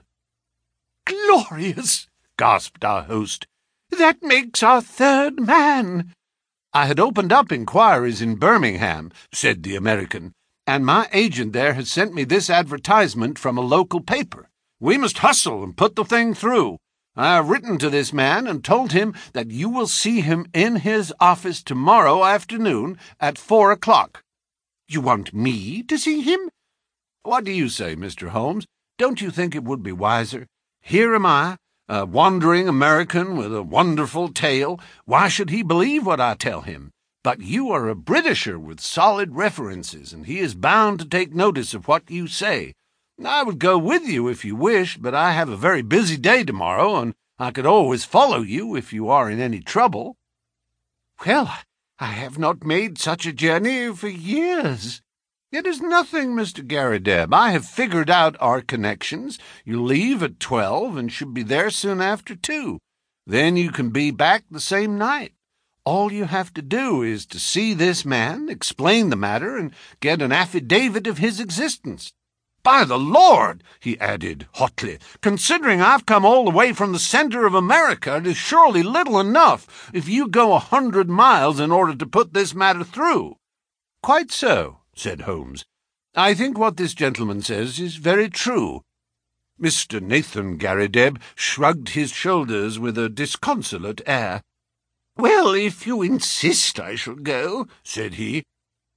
"Glorious!" gasped our host. "That makes our third man." "I had opened up inquiries in Birmingham," said the American, "and my agent there has sent me this advertisement from a local paper. We must hustle and put the thing through. I have written to this man and told him that you will see him in his office tomorrow afternoon at 4 o'clock. "You want me to see him?" "What do you say, Mr. Holmes? Don't you think it would be wiser? Here am I, a wandering American with a wonderful tale. Why should he believe what I tell him? But you are a Britisher with solid references, and he is bound to take notice of what you say. I would go with you if you wished, but I have a very busy day tomorrow, and I could always follow you if you are in any trouble." "Well, I have not made such a journey for years." "It is nothing, Mr. Garrideb. I have figured out our connections. You leave at 12 and should be there soon after 2. Then you can be back the same night. All you have to do is to see this man, explain the matter, and get an affidavit of his existence. By the Lord," he added hotly, "considering I've come all the way from the centre of America, it is surely little enough if you go 100 miles in order to put this matter through." "Quite so," said Holmes. "I think what this gentleman says is very true." Mr. Nathan Garrideb shrugged his shoulders with a disconsolate air. "Well, if you insist I shall go," said he.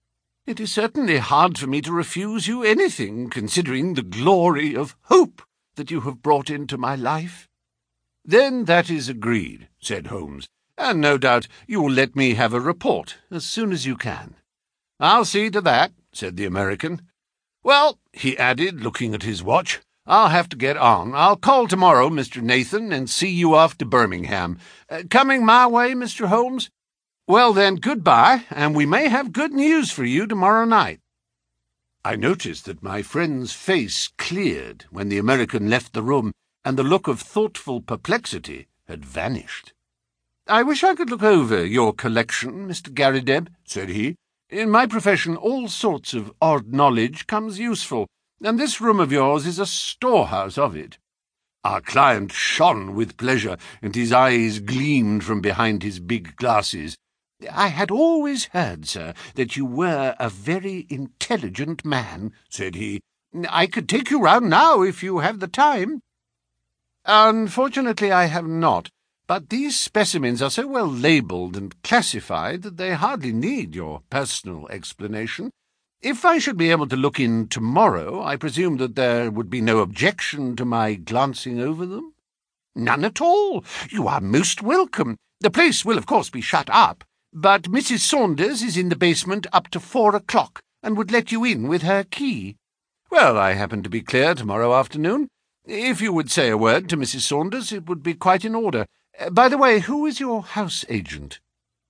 "It is certainly hard for me to refuse you anything, considering the glory of hope that you have brought into my life." "Then that is agreed," said Holmes, "and no doubt you will let me have a report as soon as you can." "I'll see to that," said the American. "Well," he added, looking at his watch, "I'll have to get on. I'll call tomorrow, Mr. Nathan, and see you off to Birmingham. Coming my way, Mr. Holmes? Well then, goodbye, and we may have good news for you tomorrow night." I noticed that my friend's face cleared when the American left the room, and the look of thoughtful perplexity had vanished. "I wish I could look over your collection, Mr. Garrideb," said he. In my profession all sorts of odd knowledge comes useful, and this room of yours is a storehouse of it." Our client shone with pleasure, and his eyes gleamed from behind his big glasses. "I had always heard, sir, that you were a very intelligent man," said he. "I could take you round now if you have the time." "Unfortunately I have not, but these specimens are so well labelled and classified that they hardly need your personal explanation. If I should be able to look in tomorrow, I presume that there would be no objection to my glancing over them?" "None at all. You are most welcome. The place will, of course, be shut up, but Mrs. Saunders is in the basement up to 4 o'clock, and would let you in with her key." "Well, I happen to be clear tomorrow afternoon. If you would say a word to Mrs. Saunders, it would be quite in order. By the way, who is your house agent?"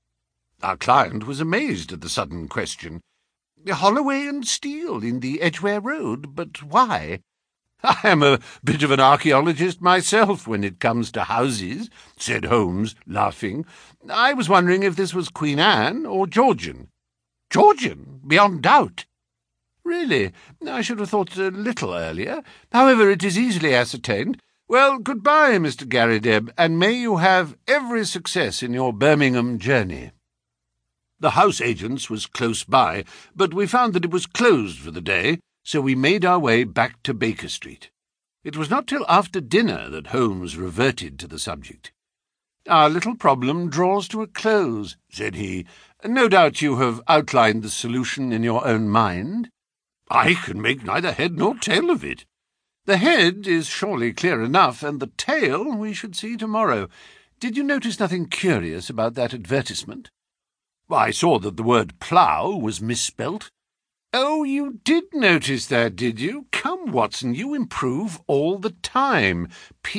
Our client was amazed at the sudden question. "Holloway and Steele in the Edgware Road, but why?" "I am a bit of an archaeologist myself when it comes to houses," said Holmes, laughing. "I was wondering if this was Queen Anne or Georgian." "Georgian, beyond doubt." "Really? I should have thought a little earlier. However, it is easily ascertained. Well, good-bye, Mr. Garrideb, and may you have every success in your Birmingham journey." The house agent's was close by, but we found that it was closed for the day, so we made our way back to Baker Street. It was not till after dinner that Holmes reverted to the subject. "Our little problem draws to a close," said he. "No doubt you have outlined the solution in your own mind?" "I can make neither head nor tail of it." "The head is surely clear enough, and the tail we should see tomorrow. Did you notice nothing curious about that advertisement?" "I saw that the word plough was misspelt." "Oh, you did notice that, did you? Come, Watson, you improve all the time.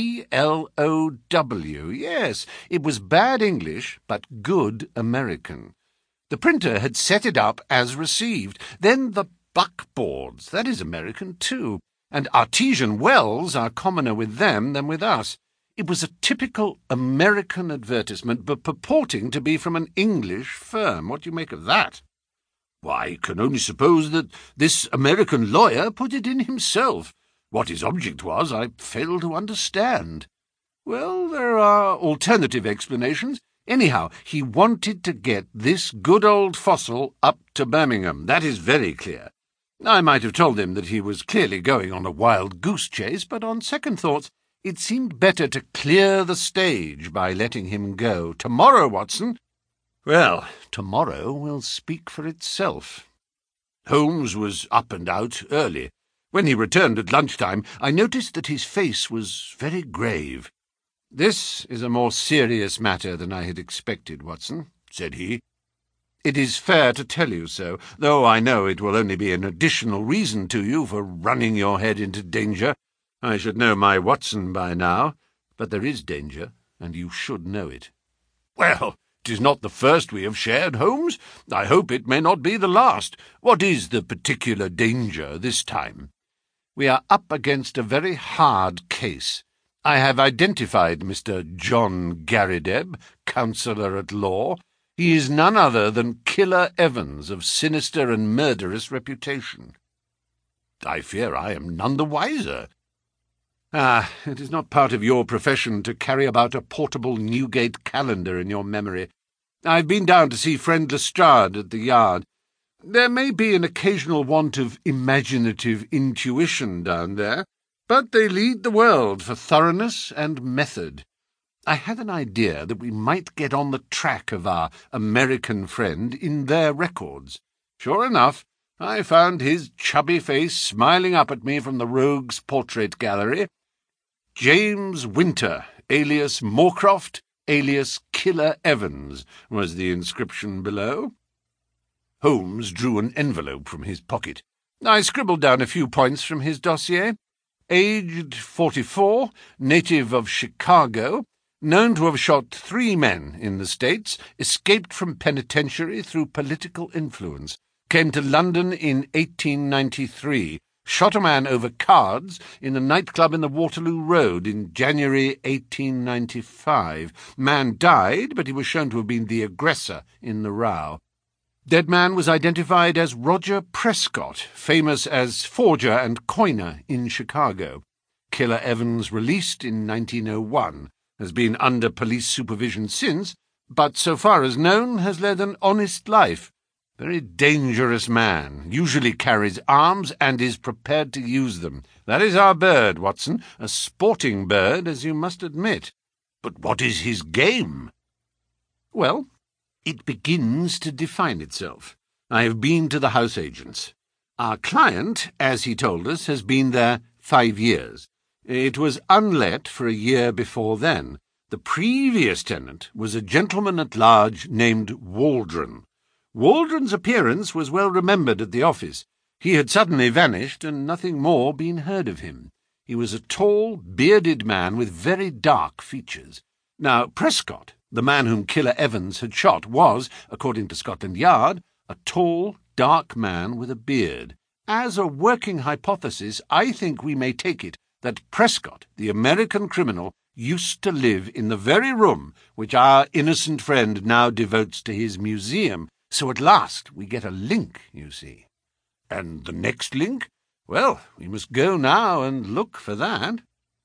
Plow. Yes, it was bad English, but good American. The printer had set it up as received. Then the buckboards, that is American too, and artesian wells are commoner with them than with us. It was a typical American advertisement, but purporting to be from an English firm. What do you make of that?" "I can only suppose that this American lawyer put it in himself. What his object was, I fail to understand." "Well, there are alternative explanations. Anyhow, he wanted to get this good old fossil up to Birmingham. That is very clear. I might have told him that he was clearly going on a wild goose chase, but on second thoughts it seemed better to clear the stage by letting him go. Tomorrow, Watson. Well, tomorrow will speak for itself." Holmes was up and out early. When he returned at lunchtime, I noticed that his face was very grave. "This is a more serious matter than I had expected, Watson," said he. "It is fair to tell you so, though I know it will only be an additional reason to you for running your head into danger. I should know my Watson by now, but there is danger, and you should know it." "Well, 'tis not the first we have shared, Holmes. I hope it may not be the last. What is the particular danger this time?" "We are up against a very hard case. I have identified Mr. John Garrideb, counsellor at law. He is none other than Killer Evans, of sinister and murderous reputation." "I fear I am none the wiser." "Ah, it is not part of your profession to carry about a portable Newgate calendar in your memory. I've been down to see friend Lestrade at the Yard. There may be an occasional want of imaginative intuition down there, but they lead the world for thoroughness and method. I had an idea that we might get on the track of our American friend in their records. Sure enough, I found his chubby face smiling up at me from the Rogues' Portrait Gallery. James Winter, alias Moorcroft, alias Killer Evans, was the inscription below. Holmes drew an envelope from his pocket. I scribbled down a few points from his dossier. Aged 44, native of Chicago, known to have shot 3 men in the States, escaped from penitentiary through political influence, came to London in 1893, shot a man over cards in a nightclub in the Waterloo Road in January 1895. Man died, but he was shown to have been the aggressor in the row. Dead man was identified as Roger Prescott, famous as forger and coiner in Chicago. Killer Evans, released in 1901, has been under police supervision since, but so far as known has led an honest life. Very dangerous man, usually carries arms and is prepared to use them. That is our bird, Watson, a sporting bird, as you must admit. But what is his game? Well, it begins to define itself. I have been to the house agents. Our client, as he told us, has been there 5 years. It was unlet for a year before then. The previous tenant was a gentleman at large named Waldron. Waldron's appearance was well remembered at the office. He had suddenly vanished, and nothing more been heard of him. He was a tall, bearded man with very dark features. Now, Prescott, the man whom Killer Evans had shot, was, according to Scotland Yard, a tall, dark man with a beard. As a working hypothesis, I think we may take it that Prescott, the American criminal, used to live in the very room which our innocent friend now devotes to his museum. So at last we get a link, you see. And the next link? Well, we must go now and look for that.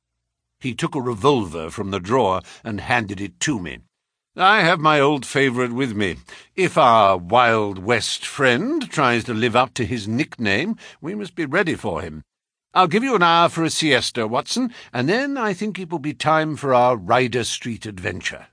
He took a revolver from the drawer and handed it to me. I have my old favourite with me. If our Wild West friend tries to live up to his nickname, we must be ready for him. I'll give you an hour for a siesta, Watson, and then I think it will be time for our Ryder Street adventure.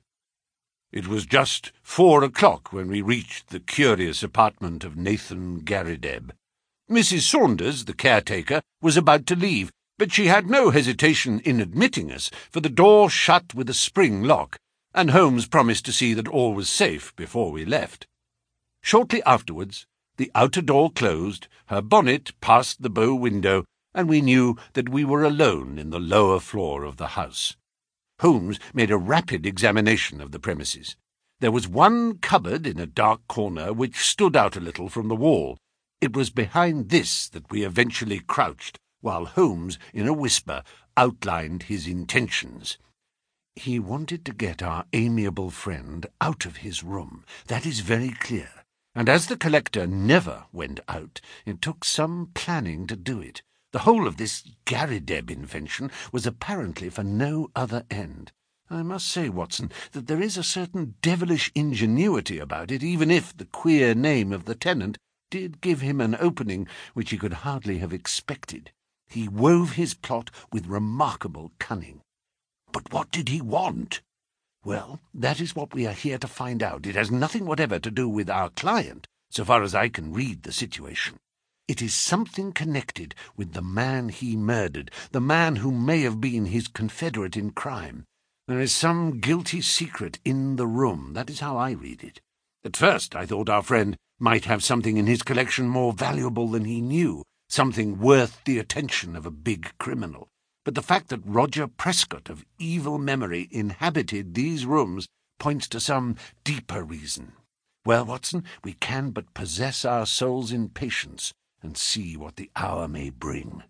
It was just 4 o'clock when we reached the curious apartment of Nathan Garrideb. Mrs. Saunders, the caretaker, was about to leave, but she had no hesitation in admitting us, for the door shut with a spring lock, and Holmes promised to see that all was safe before we left. Shortly afterwards, the outer door closed, her bonnet passed the bow window, and we knew that we were alone in the lower floor of the house. Holmes made a rapid examination of the premises. There was one cupboard in a dark corner which stood out a little from the wall. It was behind this that we eventually crouched, while Holmes, in a whisper, outlined his intentions. He wanted to get our amiable friend out of his room, that is very clear, and as the collector never went out, it took some planning to do it. The whole of this Garrideb invention was apparently for no other end. I must say, Watson, that there is a certain devilish ingenuity about it, even if the queer name of the tenant did give him an opening which he could hardly have expected. He wove his plot with remarkable cunning. But what did he want? Well, that is what we are here to find out. It has nothing whatever to do with our client, so far as I can read the situation. It is something connected with the man he murdered, the man who may have been his confederate in crime. There is some guilty secret in the room. That is how I read it. At first I thought our friend might have something in his collection more valuable than he knew, something worth the attention of a big criminal. But the fact that Roger Prescott of evil memory inhabited these rooms points to some deeper reason. Well, Watson, we can but possess our souls in patience and see what the hour may bring.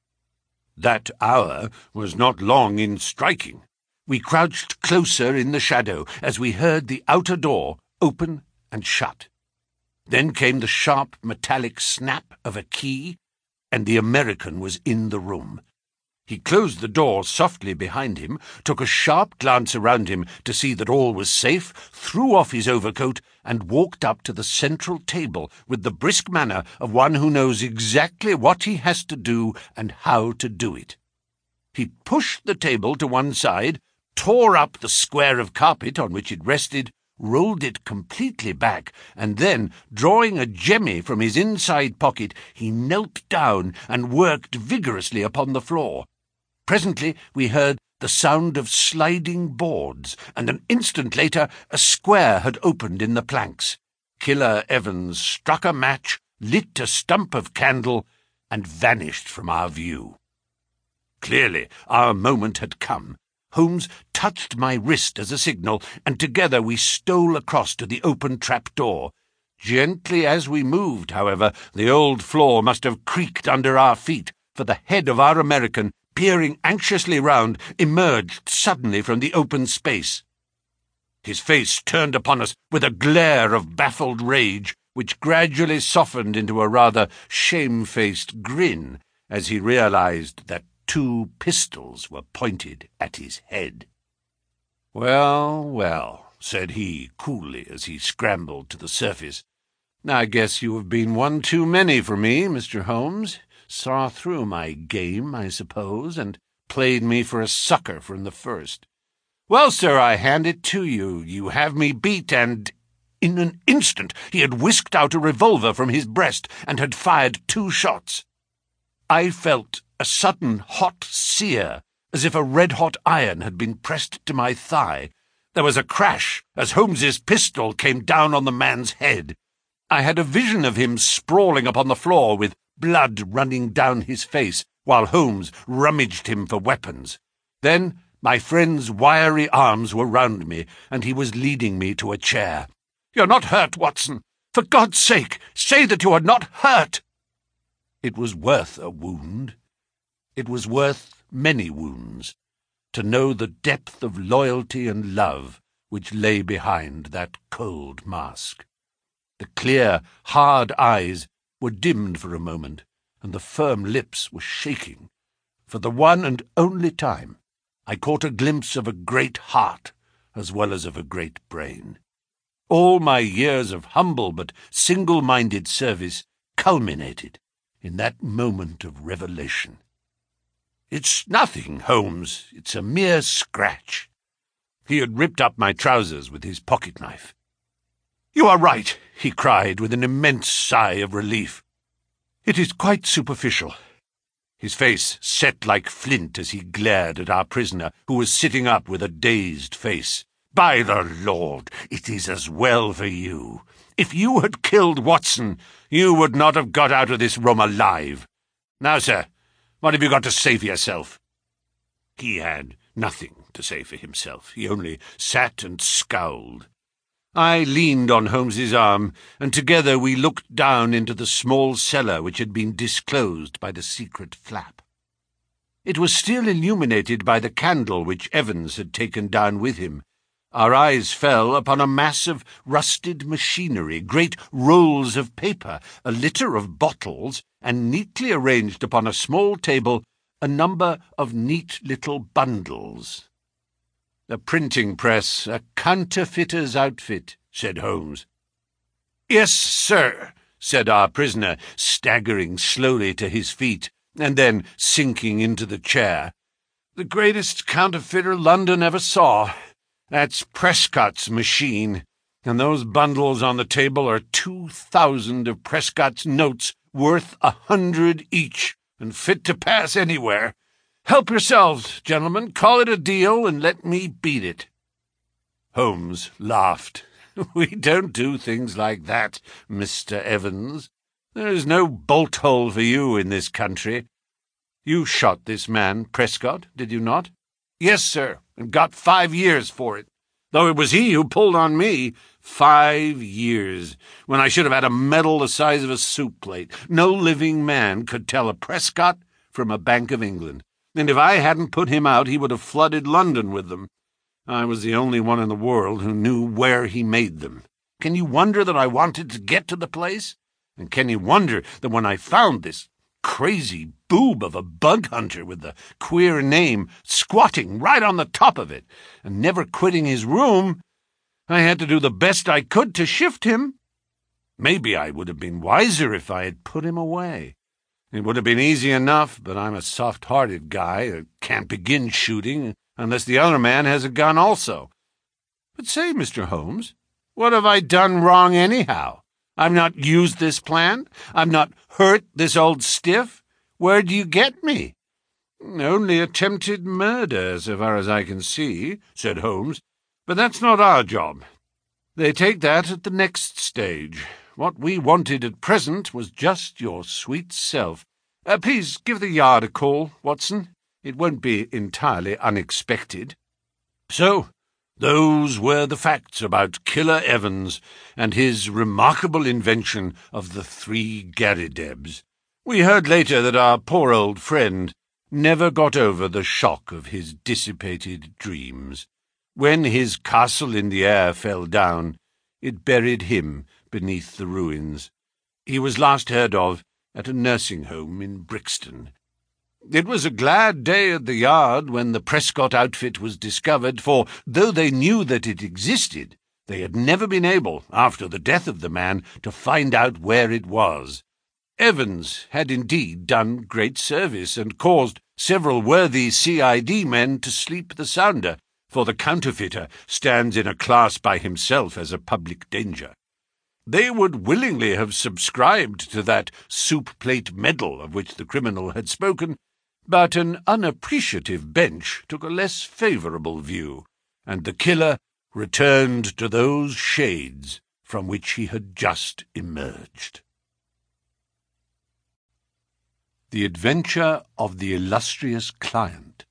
That hour was not long in striking. We crouched closer in the shadow as we heard the outer door open and shut. Then came the sharp metallic snap of a key, and the American was in the room. He closed the door softly behind him, took a sharp glance around him to see that all was safe, threw off his overcoat, and walked up to the central table with the brisk manner of one who knows exactly what he has to do and how to do it. He pushed the table to one side, tore up the square of carpet on which it rested, rolled it completely back, and then, drawing a jemmy from his inside pocket, he knelt down and worked vigorously upon the floor. Presently we heard the sound of sliding boards, and an instant later a square had opened in the planks. Killer Evans struck a match, lit a stump of candle, and vanished from our view. Clearly our moment had come. Holmes touched my wrist as a signal, and together we stole across to the open trap-door. Gently as we moved, however, the old floor must have creaked under our feet, for the head of our American, peering anxiously round, emerged suddenly from the open space. His face turned upon us with a glare of baffled rage, which gradually softened into a rather shamefaced grin as he realized that 2 pistols were pointed at his head. "Well, well," said he coolly as he scrambled to the surface. "I guess you have been one too many for me, Mr. Holmes. Saw through my game, I suppose, and played me for a sucker from the first. Well, sir, I hand it to you. You have me beat, and—" In an instant he had whisked out a revolver from his breast and had fired 2 shots. I felt a sudden hot sear, as if a red-hot iron had been pressed to my thigh. There was a crash as Holmes's pistol came down on the man's head. I had a vision of him sprawling upon the floor with blood running down his face, while Holmes rummaged him for weapons. Then my friend's wiry arms were round me, and he was leading me to a chair. "You're not hurt, Watson. For God's sake, say that you are not hurt." It was worth a wound. It was worth many wounds, to know the depth of loyalty and love which lay behind that cold mask. The clear, hard eyes were dimmed for a moment, and the firm lips were shaking. For the one and only time, I caught a glimpse of a great heart as well as of a great brain. All my years of humble but single-minded service culminated in that moment of revelation. "It's nothing, Holmes. It's a mere scratch." He had ripped up my trousers with his pocket-knife. "You are right," he cried with an immense sigh of relief. "It is quite superficial." His face set like flint as he glared at our prisoner, who was sitting up with a dazed face. "By the Lord, it is as well for you. If you had killed Watson, you would not have got out of this room alive. Now, sir, what have you got to say for yourself?" He had nothing to say for himself. He only sat and scowled. I leaned on Holmes's arm, and together we looked down into the small cellar which had been disclosed by the secret flap. It was still illuminated by the candle which Evans had taken down with him. Our eyes fell upon a mass of rusted machinery, great rolls of paper, a litter of bottles, and neatly arranged upon a small table a number of neat little bundles. "A printing press, a counterfeiter's outfit," said Holmes. "Yes, sir," said our prisoner, staggering slowly to his feet, and then sinking into the chair. "The greatest counterfeiter London ever saw. That's Prescott's machine, and those bundles on the table are 2,000 of Prescott's notes, worth 100 each, and fit to pass anywhere. Help yourselves, gentlemen, call it a deal, and let me beat it." Holmes laughed. "We don't do things like that, Mr. Evans. There is no bolt-hole for you in this country. You shot this man, Prescott, did you not?" "Yes, sir, and got 5 years for it, though it was he who pulled on me. 5 years, when I should have had a medal the size of a soup plate. No living man could tell a Prescott from a Bank of England, and if I hadn't put him out he would have flooded London with them. I was the only one in the world who knew where he made them. Can you wonder that I wanted to get to the place? And can you wonder that when I found this crazy boob of a bug hunter with the queer name squatting right on the top of it, and never quitting his room, I had to do the best I could to shift him? Maybe I would have been wiser if I had put him away. It would have been easy enough, but I'm a soft-hearted guy that can't begin shooting unless the other man has a gun also. But say, Mr. Holmes, what have I done wrong anyhow? I've not used this plan. I've not hurt this old stiff. Where do you get me?" "Only attempted murder, so far as I can see," said Holmes. "But that's not our job. They take that at the next stage. What we wanted at present was just your sweet self. Please give the Yard a call, Watson. It won't be entirely unexpected." So, those were the facts about Killer Evans and his remarkable invention of the 3 Garridebs. We heard later that our poor old friend never got over the shock of his dissipated dreams. When his castle in the air fell down, it buried him beneath the ruins. He was last heard of at a nursing home in Brixton. It was a glad day at the Yard when the Prescott outfit was discovered, for, though they knew that it existed, they had never been able, after the death of the man, to find out where it was. Evans had indeed done great service, and caused several worthy CID men to sleep the sounder, for the counterfeiter stands in a class by himself as a public danger. They would willingly have subscribed to that soup-plate medal of which the criminal had spoken, but an unappreciative bench took a less favourable view, and the killer returned to those shades from which he had just emerged. The Adventure of the Illustrious Client.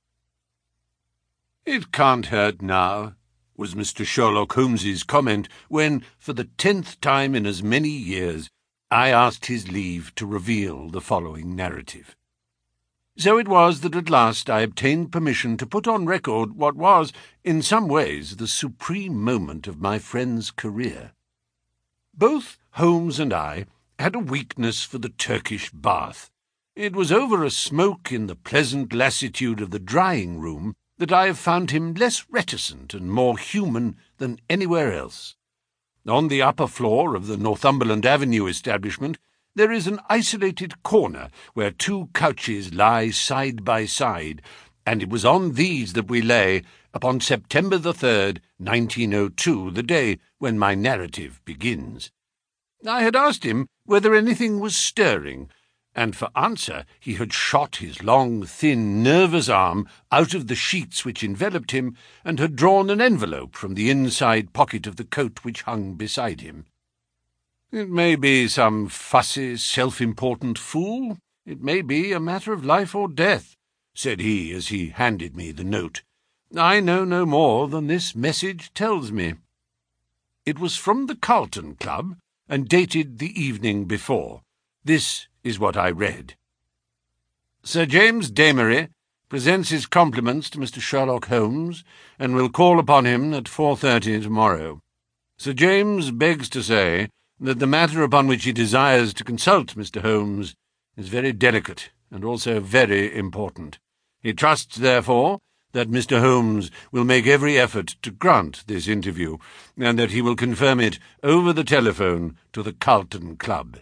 "It can't hurt now," was Mr. Sherlock Holmes's comment when, for the 10th time in as many years, I asked his leave to reveal the following narrative. So it was that at last I obtained permission to put on record what was, in some ways, the supreme moment of my friend's career. Both Holmes and I had a weakness for the Turkish bath. It was over a smoke in the pleasant lassitude of the drying-room that I have found him less reticent and more human than anywhere else. On the upper floor of the Northumberland Avenue establishment there is an isolated corner where 2 couches lie side by side, and it was on these that we lay upon September the 3rd, 1902, the day when my narrative begins. I had asked him whether anything was stirring, and for answer he had shot his long, thin, nervous arm out of the sheets which enveloped him, and had drawn an envelope from the inside pocket of the coat which hung beside him. "It may be some fussy, self-important fool. It may be a matter of life or death," said he as he handed me the note. "I know no more than this message tells me." It was from the Carlton Club, and dated the evening before. This is what I read. "Sir James Damery presents his compliments to Mr. Sherlock Holmes, and will call upon him at 4:30 tomorrow. Sir James begs to say that the matter upon which he desires to consult Mr. Holmes is very delicate and also very important. He trusts, therefore, that Mr. Holmes will make every effort to grant this interview, and that he will confirm it over the telephone to the Carlton Club."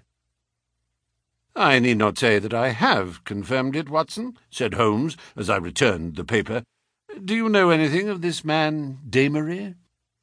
"I need not say that I have confirmed it, Watson," said Holmes, as I returned the paper. "Do you know anything of this man Damery?"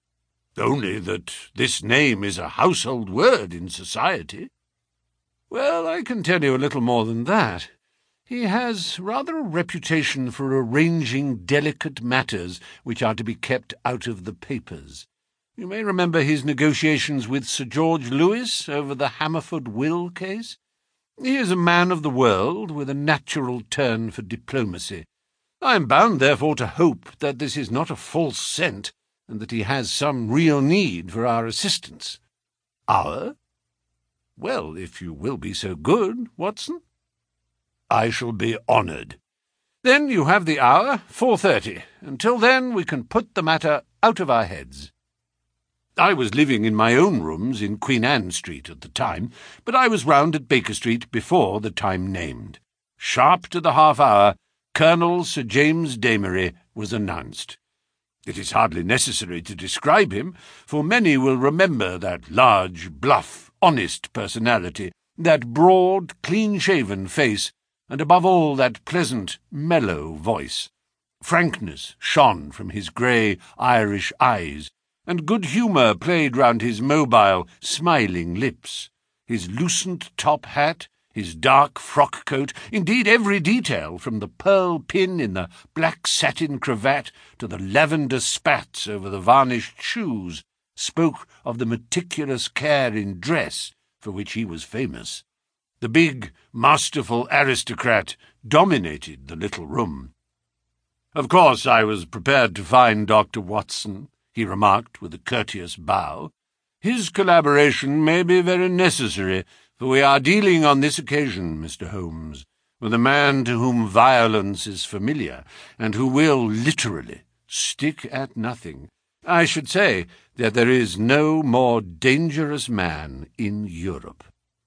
"Only that this name is a household word in society." "Well, I can tell you a little more than that. He has rather a reputation for arranging delicate matters which are to be kept out of the papers. You may remember his negotiations with Sir George Lewis over the Hammerford will case. He is a man of the world, with a natural turn for diplomacy. I am bound, therefore, to hope that this is not a false scent, and that he has some real need for our assistance." "Our?" "Well, if you will be so good, Watson." "I shall be honoured." "Then you have the hour, 4:30. Until then we can put the matter out of our heads." I was living in my own rooms in Queen Anne Street at the time, but I was round at Baker Street before the time named. Sharp to the half-hour, Colonel Sir James Damery was announced. It is hardly necessary to describe him, for many will remember that large, bluff, honest personality, that broad, clean-shaven face, and above all that pleasant, mellow voice. Frankness shone from his grey Irish eyes, and good humour played round his mobile, smiling lips. His loosened top hat, his dark frock-coat, indeed every detail, from the pearl pin in the black satin cravat to the lavender spats over the varnished shoes, spoke of the meticulous care in dress for which he was famous. The big, masterful aristocrat dominated the little room. "Of course I was prepared to find Dr. Watson," he remarked with a courteous bow. "His collaboration may be very necessary, for we are dealing on this occasion, Mr. Holmes, with a man to whom violence is familiar, and who will, literally, stick at nothing. I should say that there is no more dangerous man in Europe.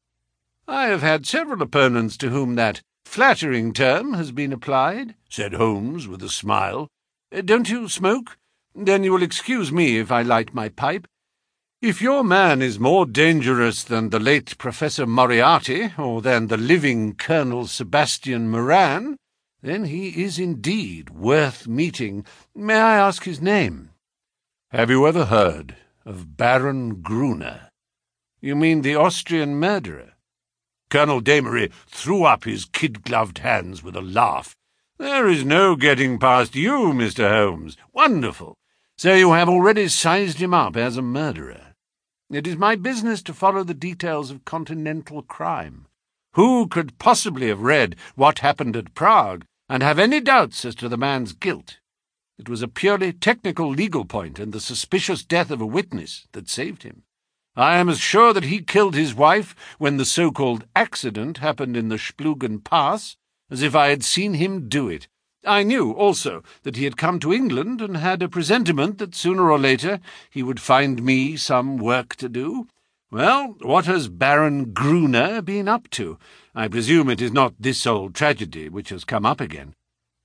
I have had several opponents to whom that flattering term has been applied, said Holmes with a smile. Don't you smoke? Then you will excuse me if I light my pipe. If your man is more dangerous than the late Professor Moriarty, or than the living Colonel Sebastian Moran, then he is indeed worth meeting. May I ask his name? Have you ever heard of Baron Gruner? You mean the Austrian murderer? Colonel Damery threw up his kid-gloved hands with a laugh. There is no getting past you, Mr. Holmes. Wonderful. So you have already sized him up as a murderer. It is my business to follow the details of continental crime. Who could possibly have read what happened at Prague and have any doubts as to the man's guilt? It was a purely technical legal point and the suspicious death of a witness that saved him. I am as sure that he killed his wife when the so-called accident happened in the Splugen Pass as if I had seen him do it. I knew, also, that he had come to England and had a presentiment that sooner or later he would find me some work to do. Well, what has Baron Gruner been up to? I presume it is not this old tragedy which has come up again.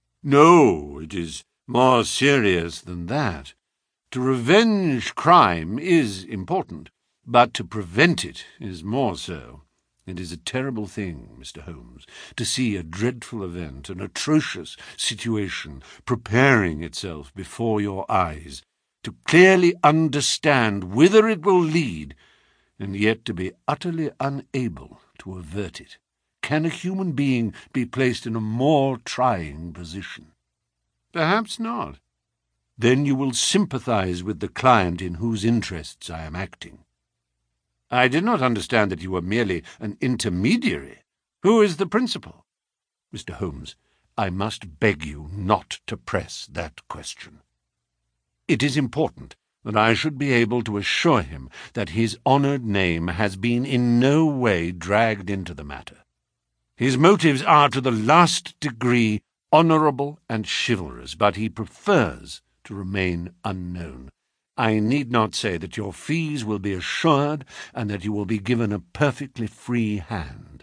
No, it is more serious than that. To revenge crime is important, but to prevent it is more so. It is a terrible thing, Mr. Holmes, to see a dreadful event, an atrocious situation, preparing itself before your eyes, to clearly understand whither it will lead, and yet to be utterly unable to avert it. Can a human being be placed in a more trying position? Perhaps not. Then you will sympathize with the client in whose interests I am acting. I did not understand that you were merely an intermediary. Who is the principal? Mr. Holmes, I must beg you not to press that question. It is important that I should be able to assure him that his honoured name has been in no way dragged into the matter. His motives are to the last degree honourable and chivalrous, but he prefers to remain unknown. I need not say that your fees will be assured and that you will be given a perfectly free hand.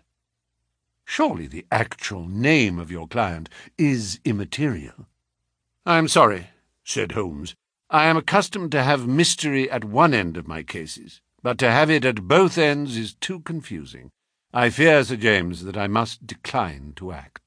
Surely the actual name of your client is immaterial. I am sorry, said Holmes. I am accustomed to have mystery at one end of my cases, but to have it at both ends is too confusing. I fear, Sir James, that I must decline to act.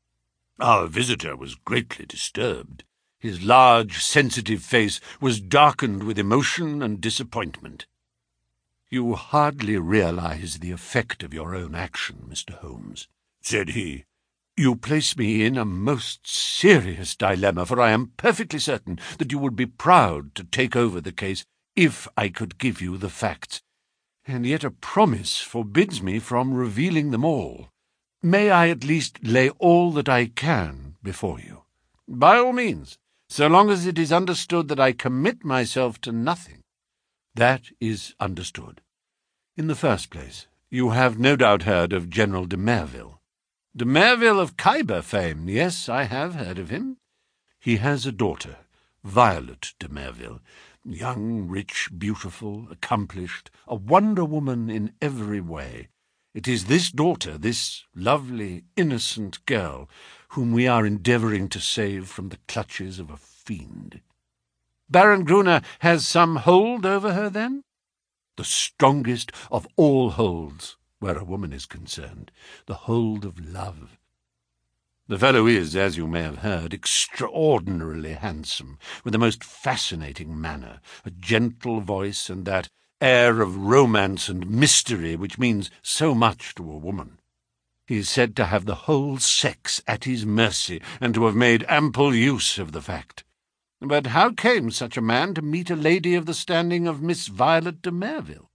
Our visitor was greatly disturbed. His large, sensitive face was darkened with emotion and disappointment. You hardly realize the effect of your own action, Mr. Holmes, said he. You place me in a most serious dilemma, for I am perfectly certain that you would be proud to take over the case if I could give you the facts, and yet a promise forbids me from revealing them all. May I at least lay all that I can before you? By all means, so long as it is understood that I commit myself to nothing. That is understood. In the first place, you have no doubt heard of General de Merville. De Merville of Khyber fame, yes, I have heard of him. He has a daughter, Violet de Merville, young, rich, beautiful, accomplished, a wonder-woman in every way. It is this daughter, this lovely, innocent girl, whom we are endeavouring to save from the clutches of a fiend. Baron Gruner has some hold over her, then? The strongest of all holds, where a woman is concerned, the hold of love. The fellow is, as you may have heard, extraordinarily handsome, with a most fascinating manner, a gentle voice, and that air of romance and mystery which means so much to a woman. He is said to have the whole sex at his mercy, and to have made ample use of the fact. But how came such a man to meet a lady of the standing of Miss Violet de Merville?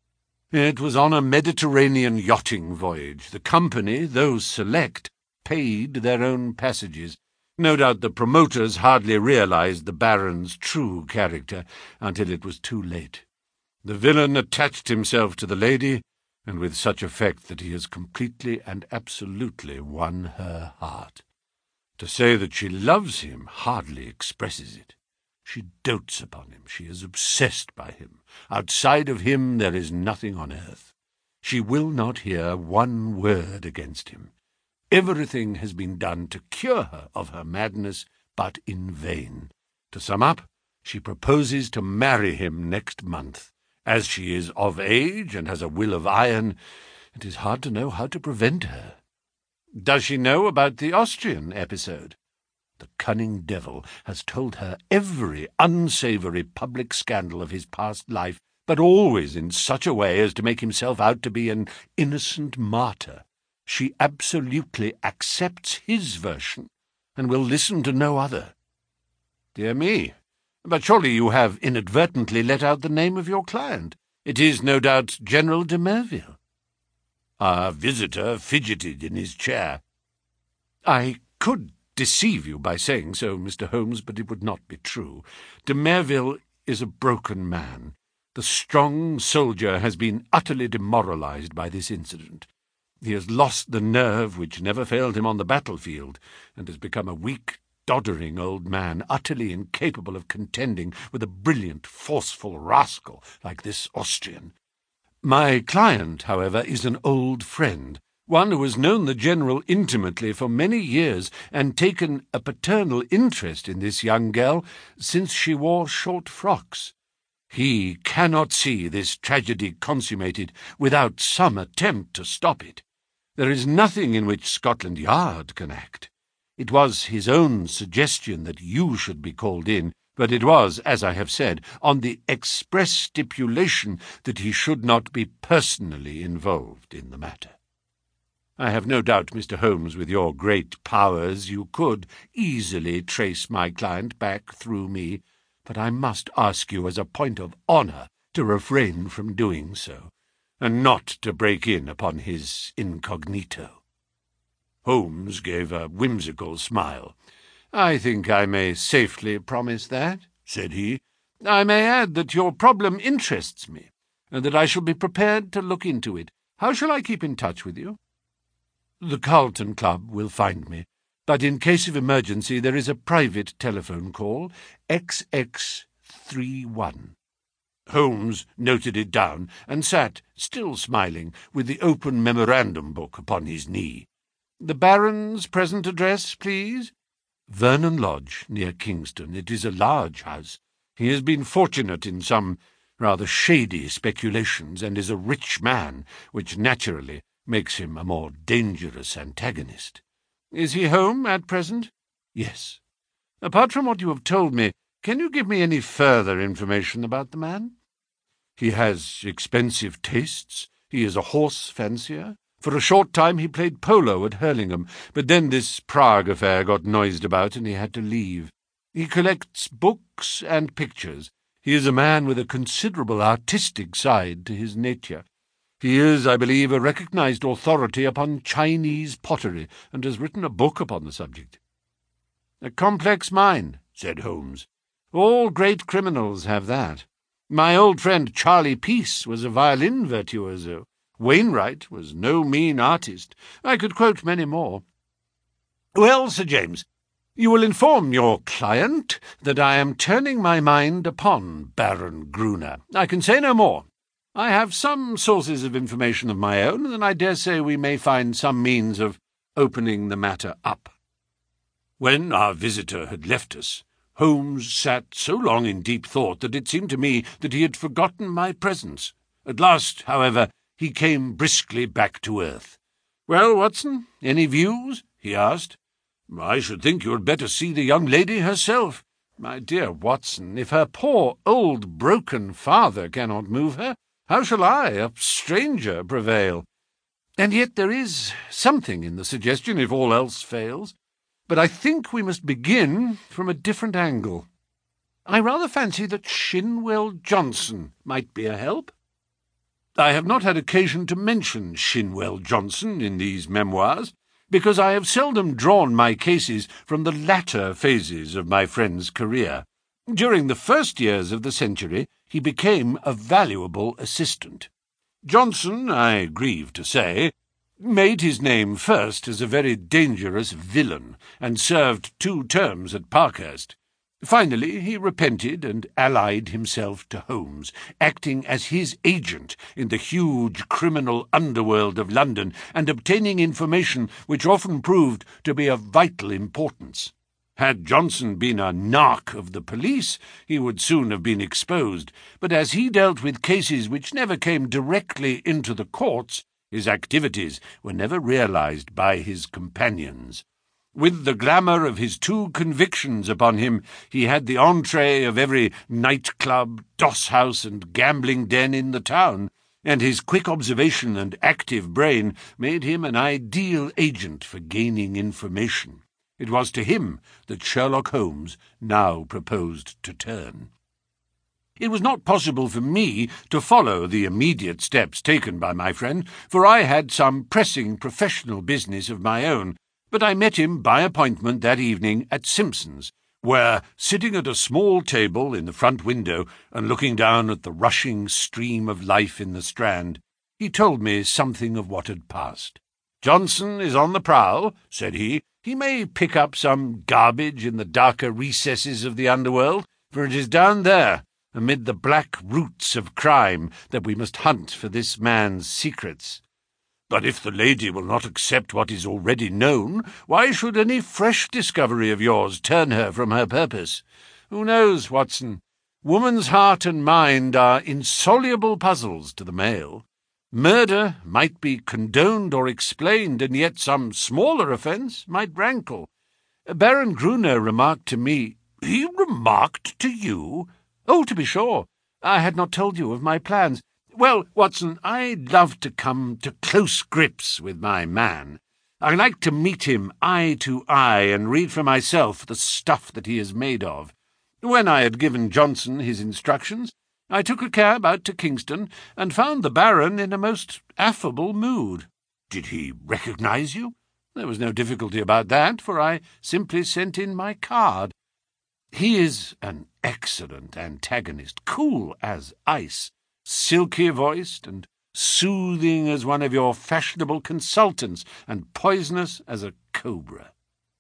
It was on a Mediterranean yachting voyage. The company, though select, paid their own passages. No doubt the promoters hardly realized the Baron's true character until it was too late. The villain attached himself to the lady, and with such effect that he has completely and absolutely won her heart. To say that she loves him hardly expresses it. She dotes upon him. She is obsessed by him. Outside of him there is nothing on earth. She will not hear one word against him. Everything has been done to cure her of her madness, but in vain. To sum up, she proposes to marry him next month. As she is of age and has a will of iron, it is hard to know how to prevent her. Does she know about the Austrian episode? The cunning devil has told her every unsavoury public scandal of his past life, but always in such a way as to make himself out to be an innocent martyr. She absolutely accepts his version, and will listen to no other. Dear me, but surely you have inadvertently let out the name of your client. It is, no doubt, General de Merville. Our visitor fidgeted in his chair. I could deceive you by saying so, Mr. Holmes, but it would not be true. De Merville is a broken man. The strong soldier has been utterly demoralized by this incident. He has lost the nerve which never failed him on the battlefield, and has become a weak, doddering old man, utterly incapable of contending with a brilliant, forceful rascal like this Austrian. My client, however, is an old friend, one who has known the General intimately for many years, and taken a paternal interest in this young girl since she wore short frocks. He cannot see this tragedy consummated without some attempt to stop it. There is nothing in which Scotland Yard can act. It was his own suggestion that you should be called in, but it was, as I have said, on the express stipulation that he should not be personally involved in the matter. I have no doubt, Mr. Holmes, with your great powers, you could easily trace my client back through me, but I must ask you as a point of honour to refrain from doing so, and not to break in upon his incognito. Holmes gave a whimsical smile. I think I may safely promise that, said he. I may add that your problem interests me, and that I shall be prepared to look into it. How shall I keep in touch with you? The Carlton Club will find me, but in case of emergency there is a private telephone call, XX31. Holmes noted it down, and sat, still smiling, with the open memorandum book upon his knee. The Baron's present address, please? Vernon Lodge, near Kingston. It is a large house. He has been fortunate in some rather shady speculations, and is a rich man, which naturally makes him a more dangerous antagonist. Is he home at present? Yes. Apart from what you have told me, can you give me any further information about the man? He has expensive tastes. He is a horse fancier. For a short time he played polo at Hurlingham, but then this Prague affair got noised about, and he had to leave. He collects books and pictures. He is a man with a considerable artistic side to his nature. He is, I believe, a recognized authority upon Chinese pottery, and has written a book upon the subject. A complex mind, said Holmes. All great criminals have that. My old friend Charlie Peace was a violin virtuoso. Wainwright was no mean artist. I could quote many more. Well, Sir James, you will inform your client that I am turning my mind upon Baron Gruner. I can say no more. I have some sources of information of my own, and I dare say we may find some means of opening the matter up. When our visitor had left us, Holmes sat so long in deep thought that it seemed to me that he had forgotten my presence. At last, however, he came briskly back to earth. "Well, Watson, any views?" he asked. "I should think you had better see the young lady herself. My dear Watson, if her poor old broken father cannot move her, how shall I, a stranger, prevail? And yet there is something in the suggestion, if all else fails. But I think we must begin from a different angle. I rather fancy that Shinwell Johnson might be a help. I have not had occasion to mention Shinwell Johnson in these memoirs, because I have seldom drawn my cases from the latter phases of my friend's career. During the first years of the century he became a valuable assistant. Johnson, I grieve to say, made his name first as a very dangerous villain, and served 2 terms at Parkhurst. Finally, he repented and allied himself to Holmes, acting as his agent in the huge criminal underworld of London and obtaining information which often proved to be of vital importance. Had Johnson been a narc of the police, he would soon have been exposed, but as he dealt with cases which never came directly into the courts, his activities were never realized by his companions. With the glamour of his 2 convictions upon him, he had the entree of every nightclub, doss-house, and gambling den in the town, and his quick observation and active brain made him an ideal agent for gaining information. It was to him that Sherlock Holmes now proposed to turn. It was not possible for me to follow the immediate steps taken by my friend, for I had some pressing professional business of my own, but I met him by appointment that evening at Simpson's, where, sitting at a small table in the front window and looking down at the rushing stream of life in the Strand, he told me something of what had passed. "Johnson is on the prowl," said he. "He may pick up some garbage in the darker recesses of the underworld, for it is down there, amid the black roots of crime, that we must hunt for this man's secrets. But if the lady will not accept what is already known, why should any fresh discovery of yours turn her from her purpose? Who knows, Watson? Woman's heart and mind are insoluble puzzles to the male. Murder might be condoned or explained, and yet some smaller offence might rankle. Baron Gruner remarked to me—" "He remarked to you?" "Oh, to be sure. I had not told you of my plans. Well, Watson, I love to come to close grips with my man. I like to meet him eye to eye and read for myself the stuff that he is made of. When I had given Johnson his instructions, I took a cab out to Kingston and found the Baron in a most affable mood." "Did he recognize you?" "There was no difficulty about that, for I simply sent in my card. He is an excellent antagonist, cool as ice, silky-voiced and soothing as one of your fashionable consultants, and poisonous as a cobra.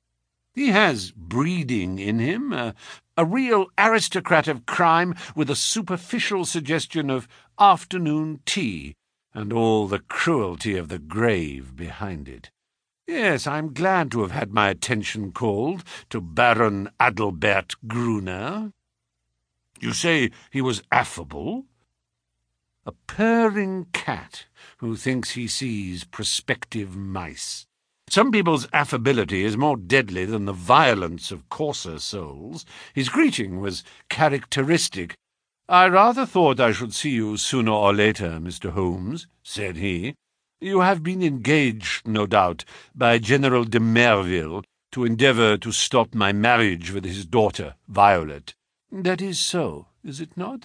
He has breeding in him, a real aristocrat of crime, with a superficial suggestion of afternoon tea, and all the cruelty of the grave behind it. Yes, I'm glad to have had my attention called to Baron Adalbert Gruner." "You say he was affable?" "A purring cat who thinks he sees prospective mice. Some people's affability is more deadly than the violence of coarser souls. His greeting was characteristic. "I rather thought I should see you sooner or later, Mr. Holmes," said he. "You have been engaged, no doubt, by General de Merville to endeavour to stop my marriage with his daughter, Violet. That is so, is it not?"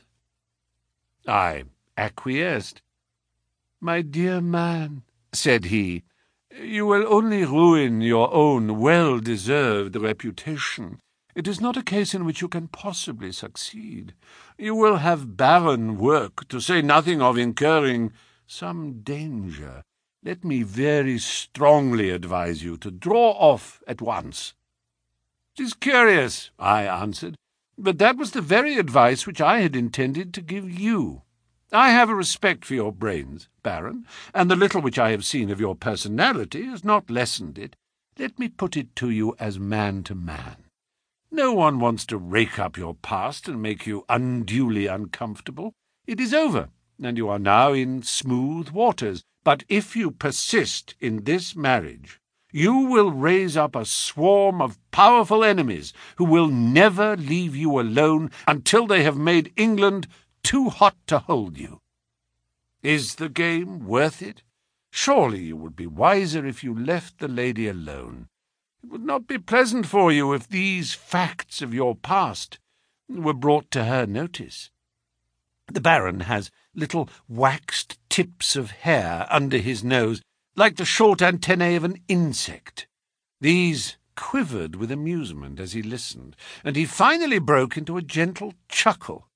I acquiesced. "My dear man," said he, "you will only ruin your own well-deserved reputation. It is not a case in which you can possibly succeed. You will have barren work, to say nothing of incurring some danger. Let me very strongly advise you to draw off at once." "It is curious," I answered, "but that was the very advice which I had intended to give you. I have a respect for your brains, Baron, and the little which I have seen of your personality has not lessened it. Let me put it to you as man to man. No one wants to rake up your past and make you unduly uncomfortable. It is over, and you are now in smooth waters. But if you persist in this marriage, you will raise up a swarm of powerful enemies who will never leave you alone until they have made England too hot to hold you. Is the game worth it? Surely you would be wiser if you left the lady alone. It would not be pleasant for you if these facts of your past were brought to her notice. The Baron has little waxed tips of hair under his nose, like the short antennae of an insect. These quivered with amusement as he listened, and he finally broke into a gentle chuckle.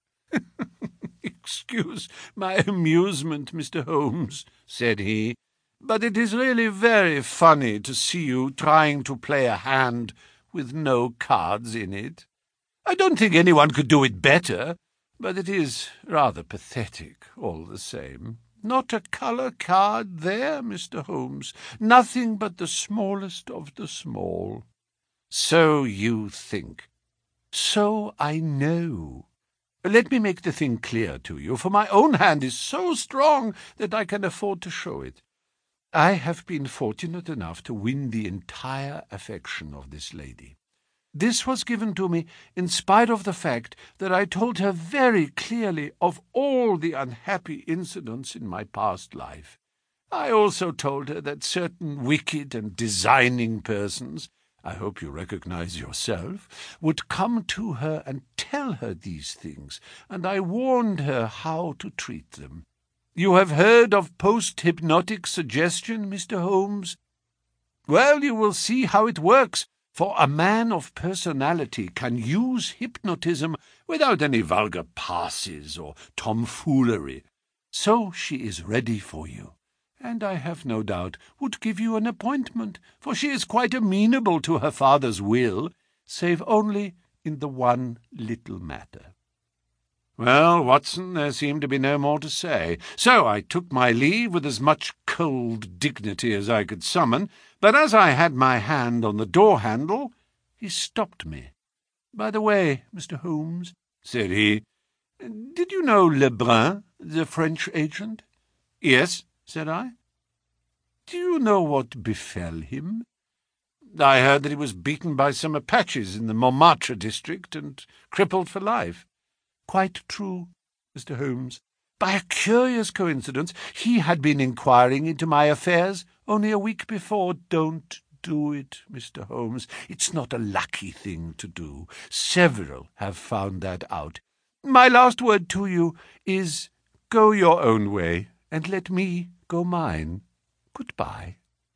"Excuse my amusement, Mr. Holmes," said he, "but it is really very funny to see you trying to play a hand with no cards in it. I don't think anyone could do it better, but it is rather pathetic all the same. Not a colour card there, Mr. Holmes. Nothing but the smallest of the small. So you think. So I know. Let me make the thing clear to you, for my own hand is so strong that I can afford to show it. I have been fortunate enough to win the entire affection of this lady. This was given to me in spite of the fact that I told her very clearly of all the unhappy incidents in my past life. I also told her that certain wicked and designing persons, I hope you recognize yourself, would come to her and tell her these things, and I warned her how to treat them. You have heard of post-hypnotic suggestion, Mr. Holmes? Well, you will see how it works, for a man of personality can use hypnotism without any vulgar passes or tomfoolery. So she is ready for you, and I have no doubt would give you an appointment, for she is quite amenable to her father's will, save only in the one little matter. Well, Watson, there seemed to be no more to say, so I took my leave with as much cold dignity as I could summon, but as I had my hand on the door-handle, he stopped me. "By the way, Mr. Holmes," said he, "did you know Lebrun, the French agent?" "Yes," said I. "Do you know what befell him?" "I heard that he was beaten by some Apaches in the Montmartre district and crippled for life." "Quite true, Mr. Holmes. By a curious coincidence, he had been inquiring into my affairs only a week before. Don't do it, Mr. Holmes. It's not a lucky thing to do. Several have found that out. My last word to you is, go your own way, and let me go mine. Goodbye."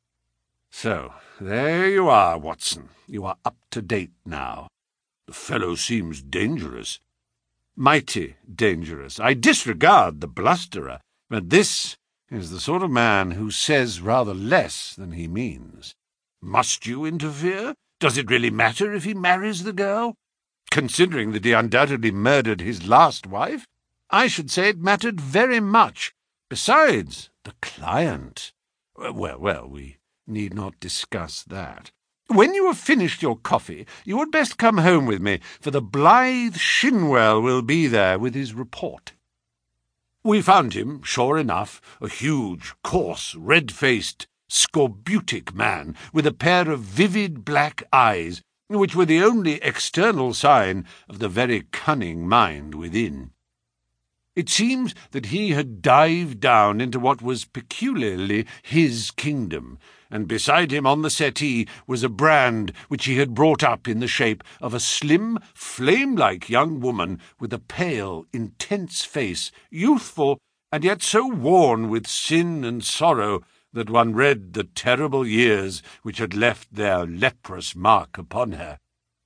So, there you are, Watson. You are up to date now. The fellow seems dangerous. Mighty dangerous. I disregard the blusterer, but this is the sort of man who says rather less than he means. Must you interfere? Does it really matter if he marries the girl? Considering that he undoubtedly murdered his last wife, I should say it mattered very much. Besides, the client. Well, we need not discuss that. When you have finished your coffee, you had best come home with me, for the blithe Shinwell will be there with his report. We found him, sure enough, a huge, coarse, red-faced, scorbutic man, with a pair of vivid black eyes, which were the only external sign of the very cunning mind within. It seems that he had dived down into what was peculiarly his kingdom, and beside him on the settee was a brand which he had brought up in the shape of a slim, flame-like young woman with a pale, intense face, youthful, and yet so worn with sin and sorrow that one read the terrible years which had left their leprous mark upon her.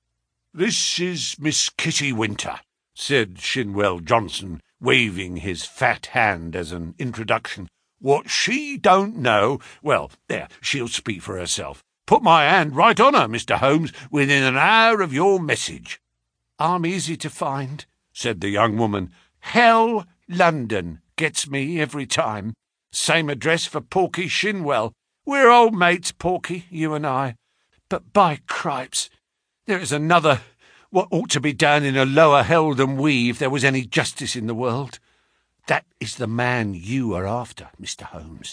"This is Miss Kitty Winter," said Shinwell Johnson, waving his fat hand as an introduction. "What she don't know, well, there, she'll speak for herself. Put my hand right on her, Mr. Holmes, within an hour of your message." "I'm easy to find," said the young woman. "Hell, London, gets me every time. Same address for Porky Shinwell. We're old mates, Porky, you and I. But by cripes, there is another what ought to be down in a lower hell than we, if there was any justice in the world. That is the man you are after, Mr. Holmes."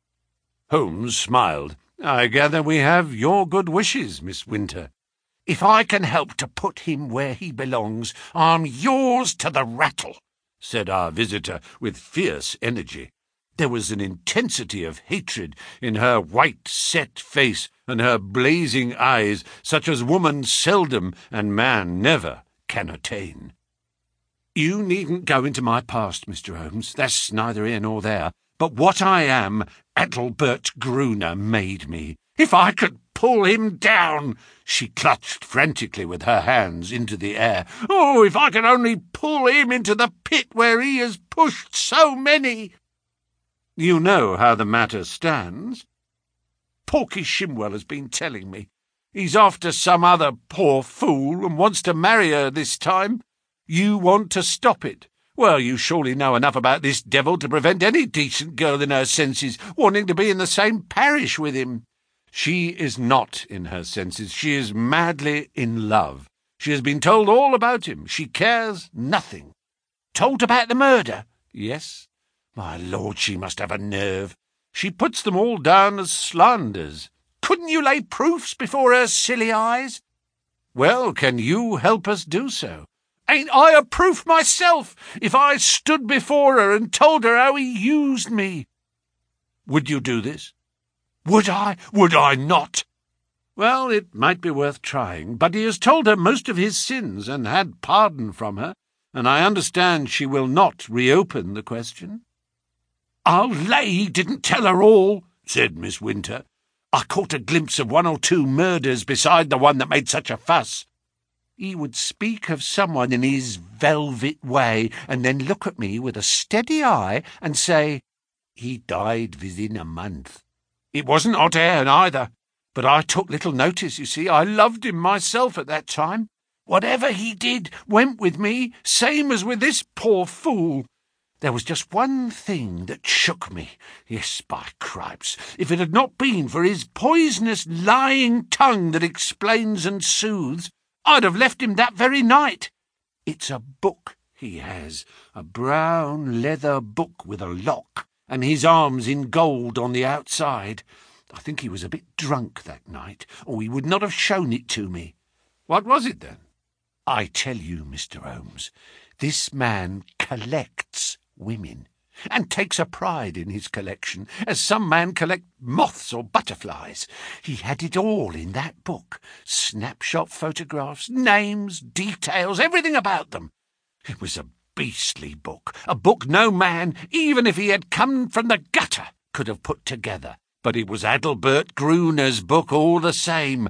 Holmes smiled. "I gather we have your good wishes, Miss Winter." "If I can help to put him where he belongs, I'm yours to the rattle," said our visitor with fierce energy. There was an intensity of hatred in her white, set face and her blazing eyes, such as woman seldom and man never can attain. "You needn't go into my past, Mr. Holmes. That's neither here nor there. But what I am, Ethelbert Gruner made me. If I could pull him down—" She clutched frantically with her hands into the air. "Oh, if I could only pull him into the pit where he has pushed so many!" "You know how the matter stands?" "Porky Shimwell has been telling me. He's after some other poor fool and wants to marry her this time. You want to stop it. Well, you surely know enough about this devil to prevent any decent girl in her senses wanting to be in the same parish with him. She is not in her senses. She is madly in love. She has been told all about him. She cares nothing. Told about the murder? Yes. My lord, she must have a nerve. She puts them all down as slanders. Couldn't you lay proofs before her silly eyes? Well, can you help us do so? Ain't I a proof myself, if I stood before her and told her how he used me? Would you do this? Would I? Would I not? Well, it might be worth trying, but he has told her most of his sins and had pardon from her, and I understand she will not reopen the question. I'll lay he didn't tell her all, said Miss Winter. I caught a glimpse of 1 or 2 murders beside the one that made such a fuss. He would speak of someone in his velvet way, and then look at me with a steady eye and say, he died within a month. It wasn't hot air neither, but I took little notice, you see. I loved him myself at that time. Whatever he did went with me, same as with this poor fool. There was just one thing that shook me. Yes, by cripes, if it had not been for his poisonous lying tongue that explains and soothes, I'd have left him that very night. It's a book he has, a brown leather book with a lock, and his arms in gold on the outside. I think he was a bit drunk that night, or he would not have shown it to me. What was it, then? I tell you, Mr. Holmes, this man collects women, and takes a pride in his collection, as some man collect moths or butterflies. He had it all in that book, snapshot photographs, names, details, everything about them. It was a beastly book, a book no man, even if he had come from the gutter, could have put together. But it was Adalbert Gruner's book all the same.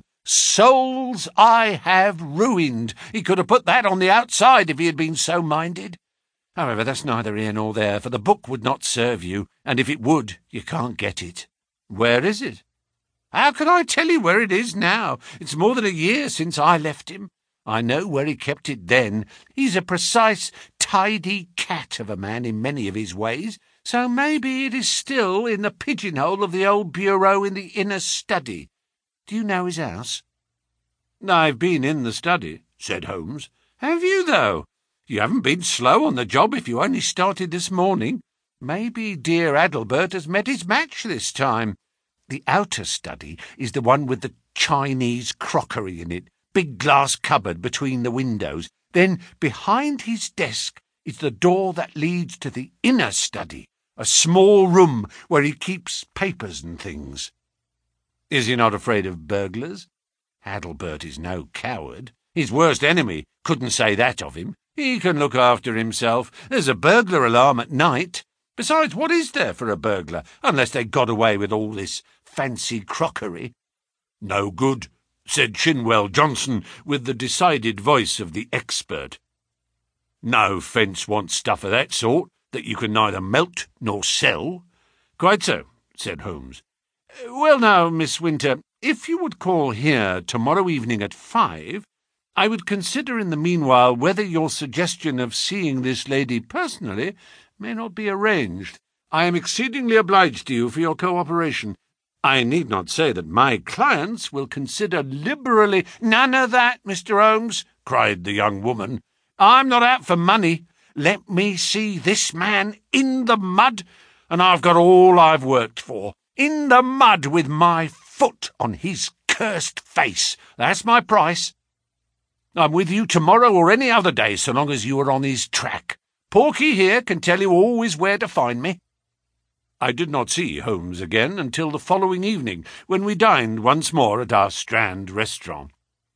Souls I have ruined. He could have put that on the outside if he had been so minded. However, that's neither here nor there, for the book would not serve you, and if it would, you can't get it. Where is it? How can I tell you where it is now? It's more than a year since I left him. I know where he kept it then. He's a precise, tidy cat of a man in many of his ways, so maybe it is still in the pigeonhole of the old bureau in the inner study. Do you know his house? I've been in the study, said Holmes. Have you, though? You haven't been slow on the job if you only started this morning. Maybe dear Adalbert has met his match this time. The outer study is the one with the Chinese crockery in it, big glass cupboard between the windows. Then behind his desk is the door that leads to the inner study, a small room where he keeps papers and things. Is he not afraid of burglars? Adalbert is no coward. His worst enemy couldn't say that of him. He can look after himself. There's a burglar alarm at night. Besides, what is there for a burglar, unless they got away with all this fancy crockery? No good, said Chinwell Johnson, with the decided voice of the expert. No fence wants stuff of that sort, that you can neither melt nor sell. Quite so, said Holmes. Well now, Miss Winter, if you would call here tomorrow evening at 5, I would consider in the meanwhile whether your suggestion of seeing this lady personally may not be arranged. I am exceedingly obliged to you for your cooperation. I need not say that my clients will consider liberally— None of that, Mr. Holmes, cried the young woman. I'm not out for money. Let me see this man in the mud, and I've got all I've worked for. In the mud with my foot on his cursed face. That's my price. I'm with you tomorrow or any other day, so long as you are on his track. Porky here can tell you always where to find me. I did not see Holmes again until the following evening, when we dined once more at our Strand restaurant.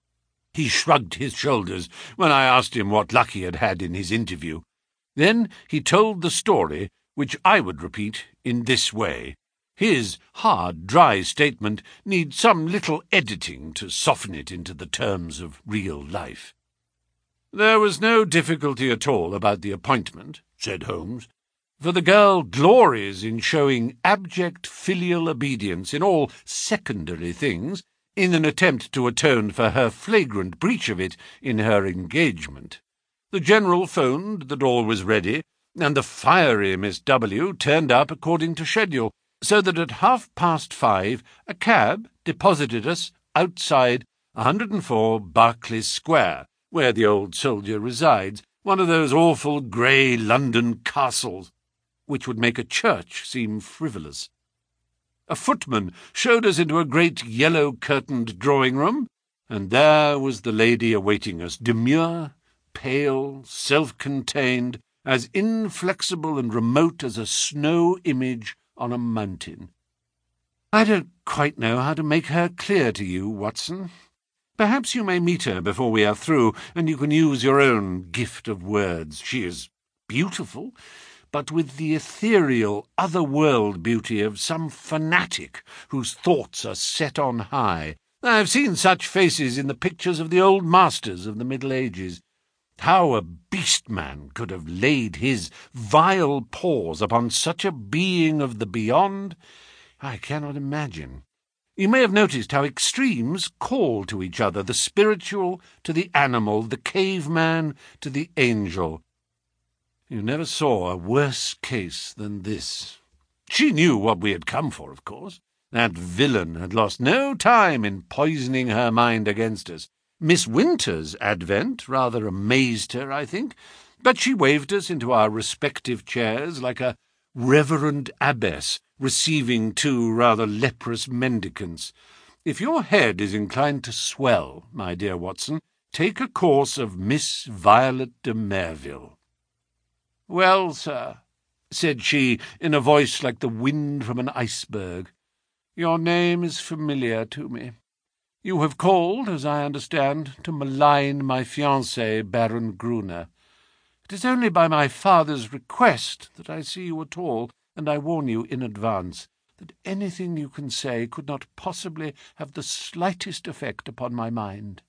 He shrugged his shoulders when I asked him what luck he had had in his interview. Then he told the story, which I would repeat in this way. His hard, dry statement needs some little editing to soften it into the terms of real life. There was no difficulty at all about the appointment, said Holmes, for the girl glories in showing abject filial obedience in all secondary things, in an attempt to atone for her flagrant breach of it in her engagement. The General phoned that all was ready, and the fiery Miss W. turned up according to schedule, so that at 5:30 a cab deposited us outside 104 Berkeley Square, where the old soldier resides, one of those awful grey London castles, which would make a church seem frivolous. A footman showed us into a great yellow-curtained drawing-room, and there was the lady awaiting us, demure, pale, self-contained, as inflexible and remote as a snow image on a mountain. I don't quite know how to make her clear to you, Watson. Perhaps you may meet her before we are through, and you can use your own gift of words. She is beautiful, but with the ethereal, other-world beauty of some fanatic whose thoughts are set on high. I have seen such faces in the pictures of the old masters of the Middle Ages. How a beast-man could have laid his vile paws upon such a being of the beyond, I cannot imagine. You may have noticed how extremes call to each other, the spiritual to the animal, the caveman to the angel. You never saw a worse case than this. She knew what we had come for, of course. That villain had lost no time in poisoning her mind against us. Miss Winter's advent rather amazed her, I think, but she waved us into our respective chairs like a reverend abbess receiving two rather leprous mendicants. If your head is inclined to swell, my dear Watson, take a course of Miss Violet de Merville. "Well, sir," said she, in a voice like the wind from an iceberg, "your name is familiar to me. You have called, as I understand, to malign my fiancé, Baron Gruner. It is only by my father's request that I see you at all, and I warn you in advance that anything you can say could not possibly have the slightest effect upon my mind."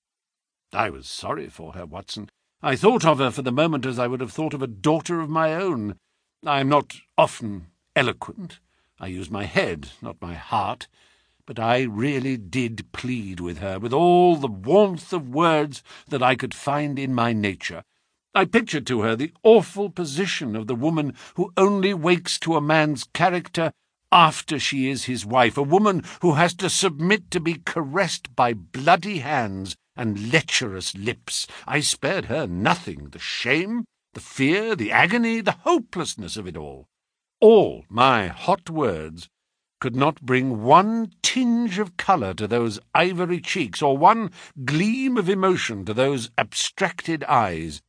I was sorry for her, Watson. I thought of her for the moment as I would have thought of a daughter of my own. I am not often eloquent. I use my head, not my heart. But I really did plead with her with all the warmth of words that I could find in my nature. I pictured to her the awful position of the woman who only wakes to a man's character after she is his wife, a woman who has to submit to be caressed by bloody hands and lecherous lips. I spared her nothing, the shame, the fear, the agony, the hopelessness of it all. All my hot words could not bring one tinge of colour to those ivory cheeks, or one gleam of emotion to those abstracted eyes.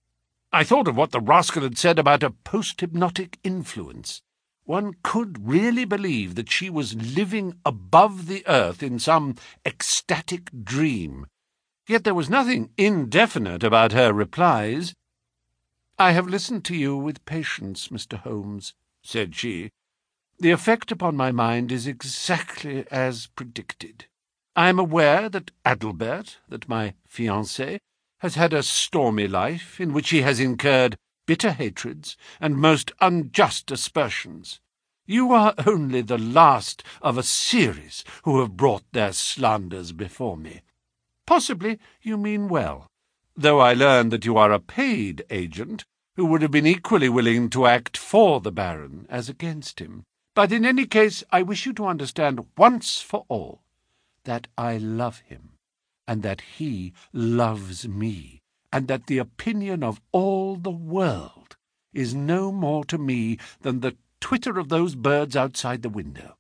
I thought of what the rascal had said about a post-hypnotic influence. One could really believe that she was living above the earth in some ecstatic dream. Yet there was nothing indefinite about her replies. "I have listened to you with patience, Mr. Holmes," said she. "The effect upon my mind is exactly as predicted. I am aware that Adelbert, that my fiancé, has had a stormy life in which he has incurred bitter hatreds and most unjust aspersions. You are only the last of a series who have brought their slanders before me. Possibly you mean well, though I learn that you are a paid agent who would have been equally willing to act for the Baron as against him. But in any case I wish you to understand once for all that I love him, and that he loves me, and that the opinion of all the world is no more to me than the twitter of those birds outside the window.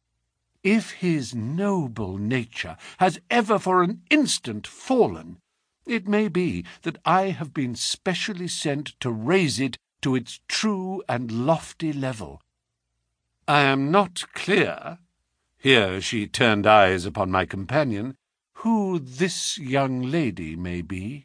If his noble nature has ever for an instant fallen, it may be that I have been specially sent to raise it to its true and lofty level. I am not clear," here she turned eyes upon my companion, "who this young lady may be."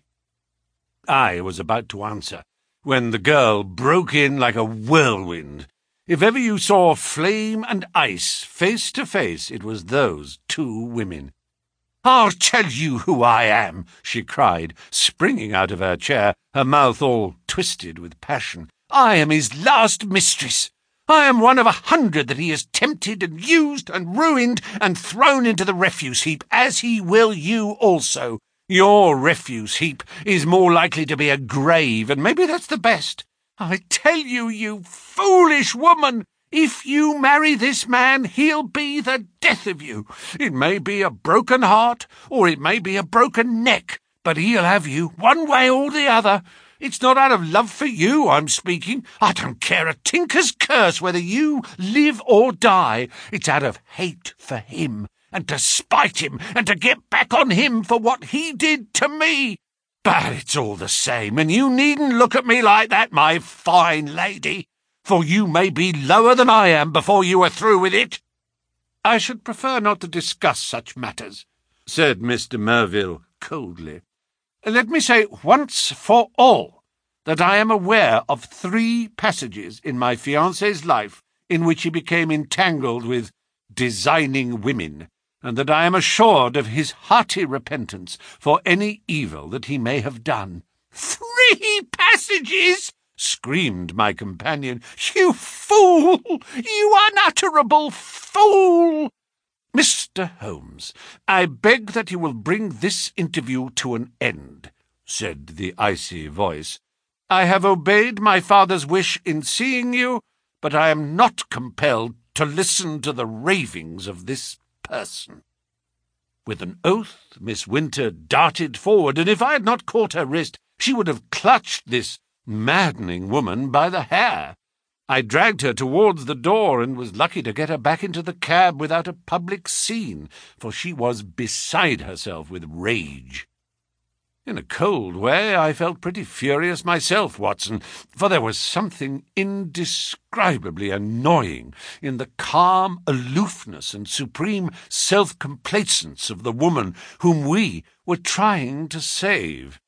I was about to answer, when the girl broke in like a whirlwind. If ever you saw flame and ice face to face, it was those two women. "I'll tell you who I am," she cried, springing out of her chair, her mouth all twisted with passion. "I am his last mistress. I am one of 100 that he has tempted and used and ruined and thrown into the refuse heap, as he will you also. Your refuse heap is more likely to be a grave, and maybe that's the best. I tell you, you foolish woman, if you marry this man, he'll be the death of you. It may be a broken heart, or it may be a broken neck, but he'll have you one way or the other. It's not out of love for you I'm speaking. I don't care a tinker's curse whether you live or die. It's out of hate for him, and to spite him, and to get back on him for what he did to me. But it's all the same, and you needn't look at me like that, my fine lady, for you may be lower than I am before you are through with it." "I should prefer not to discuss such matters," said Mr. Merville coldly. "Let me say once for all that I am aware of 3 passages in my fiancé's life in which he became entangled with designing women, and that I am assured of his hearty repentance for any evil that he may have done." "3 passages!" screamed my companion. "You fool! You unutterable fool!" "Mr. Holmes, I beg that you will bring this interview to an end," said the icy voice. "I have obeyed my father's wish in seeing you, but I am not compelled to listen to the ravings of this person." With an oath, Miss Winter darted forward, and if I had not caught her wrist, she would have clutched this maddening woman by the hair. I dragged her towards the door, and was lucky to get her back into the cab without a public scene, for she was beside herself with rage. In a cold way, I felt pretty furious myself, Watson, for there was something indescribably annoying in the calm aloofness and supreme self-complacence of the woman whom we were trying to save.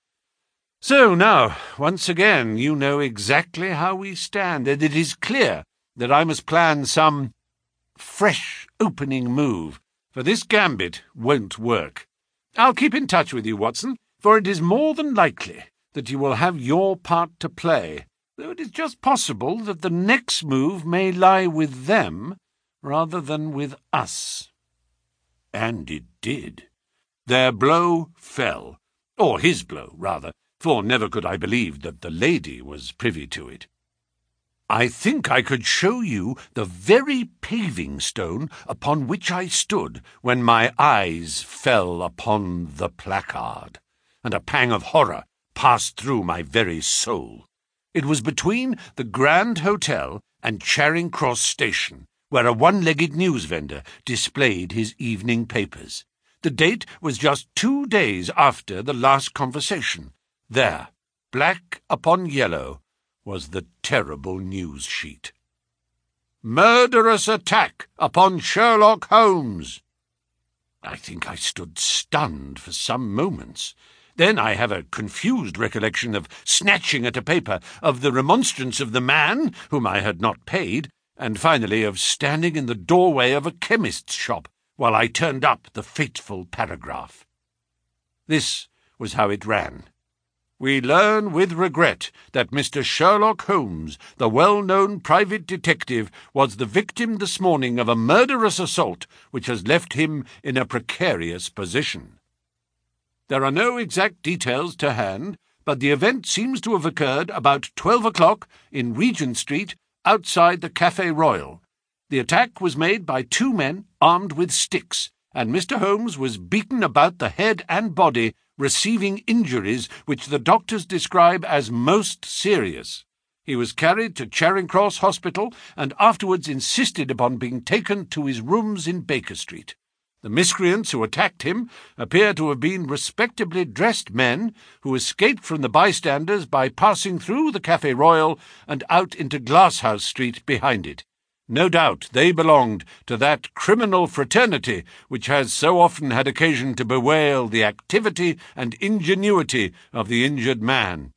So now, once again, you know exactly how we stand, and it is clear that I must plan some fresh opening move, for this gambit won't work. I'll keep in touch with you, Watson, for it is more than likely that you will have your part to play, though it is just possible that the next move may lie with them rather than with us. And it did. Their blow fell, or his blow, rather, for never could I believe that the lady was privy to it. I think I could show you the very paving stone upon which I stood when my eyes fell upon the placard, and a pang of horror passed through my very soul. It was between the Grand Hotel and Charing Cross Station, where a one-legged newsvendor displayed his evening papers. The date was just 2 days after the last conversation. There, black upon yellow, was the terrible news sheet. "Murderous attack upon Sherlock Holmes." I think I stood stunned for some moments. Then I have a confused recollection of snatching at a paper, of the remonstrance of the man whom I had not paid, and finally of standing in the doorway of a chemist's shop while I turned up the fateful paragraph. This was how it ran. "We learn with regret that Mr. Sherlock Holmes, the well-known private detective, was the victim this morning of a murderous assault which has left him in a precarious position. There are no exact details to hand, but the event seems to have occurred about 12 o'clock in Regent Street, outside the Café Royal. The attack was made by 2 men armed with sticks, and Mr. Holmes was beaten about the head and body, receiving injuries which the doctors describe as most serious. He was carried to Charing Cross Hospital and afterwards insisted upon being taken to his rooms in Baker Street. The miscreants who attacked him appear to have been respectably dressed men who escaped from the bystanders by passing through the Café Royal and out into Glasshouse Street behind it. No doubt they belonged to that criminal fraternity which has so often had occasion to bewail the activity and ingenuity of the injured man.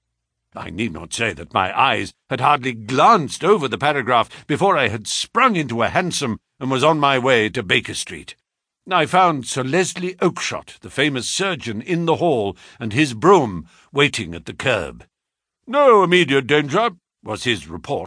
I need not say that my eyes had hardly glanced over the paragraph before I had sprung into a hansom and was on my way to Baker Street. I found Sir Leslie Oakshott, the famous surgeon, in the hall, and his brougham waiting at the curb. "No immediate danger," was his report.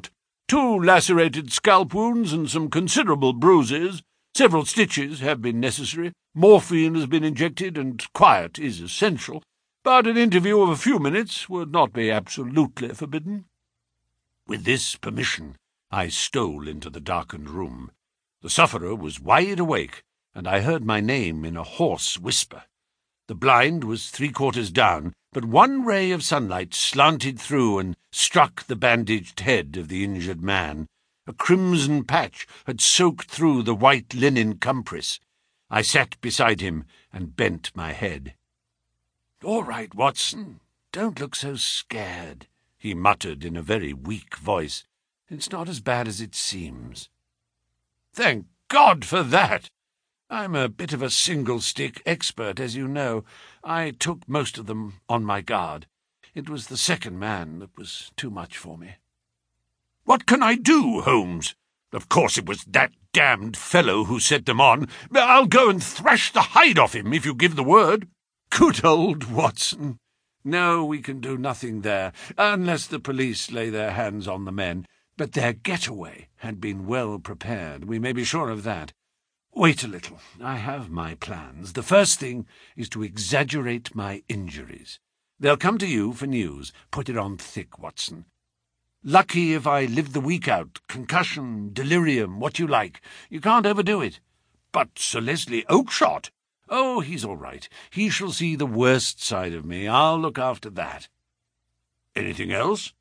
2 lacerated scalp wounds and some considerable bruises. Several stitches have been necessary. Morphine has been injected, and quiet is essential, but an interview of a few minutes would not be absolutely forbidden." With this permission, I stole into the darkened room. The sufferer was wide awake, and I heard my name in a hoarse whisper. The blind was 3/4 down, but one ray of sunlight slanted through and struck the bandaged head of the injured man. A crimson patch had soaked through the white linen compress. I sat beside him and bent my head. "All right, Watson. Don't look so scared," he muttered in a very weak voice. "It's not as bad as it seems." "Thank God for that! I'm a bit of a single-stick expert, as you know. I took most of them on my guard. It was the second man that was too much for me." "What can I do, Holmes? Of course it was that damned fellow who set them on. I'll go and thrash the hide off him if you give the word." "Good old Watson! No, we can do nothing there, unless the police lay their hands on the men. But their getaway had been well prepared, we may be sure of that. Wait a little. I have my plans. The first thing is to exaggerate my injuries. They'll come to you for news. Put it on thick, Watson. Lucky if I live the week out. Concussion, delirium, what you like. You can't overdo it. But Sir Leslie Oakshott? Oh, he's all right. He shall see the worst side of me. I'll look after that." "Anything else?"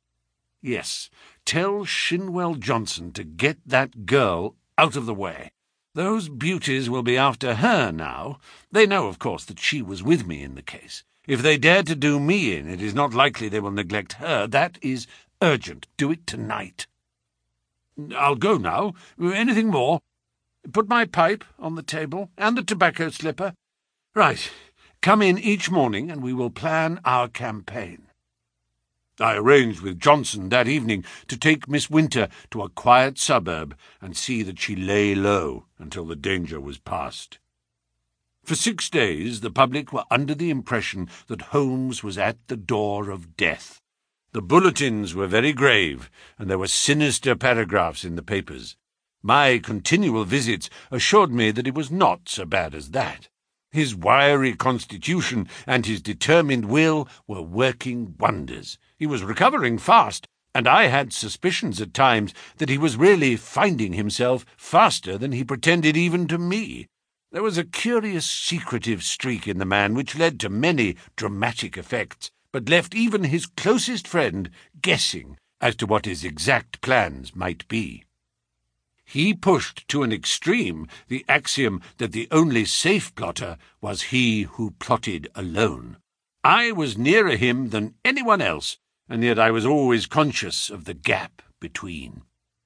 "Yes. Tell Shinwell Johnson to get that girl out of the way. Those beauties will be after her now. They know, of course, that she was with me in the case. If they dare to do me in, it is not likely they will neglect her. That is urgent. Do it tonight." "I'll go now. Anything more?" "Put my pipe on the table, and the tobacco slipper. Right. Come in each morning, and we will plan our campaign." I arranged with Johnson that evening to take Miss Winter to a quiet suburb and see that she lay low until the danger was past. For 6 days the public were under the impression that Holmes was at the door of death. The bulletins were very grave, and there were sinister paragraphs in the papers. My continual visits assured me that it was not so bad as that. His wiry constitution and his determined will were working wonders. He was recovering fast, and I had suspicions at times that he was really finding himself faster than he pretended even to me. There was a curious secretive streak in the man which led to many dramatic effects, but left even his closest friend guessing as to what his exact plans might be. He pushed to an extreme the axiom that the only safe plotter was he who plotted alone. I was nearer him than anyone else, and yet I was always conscious of the gap between.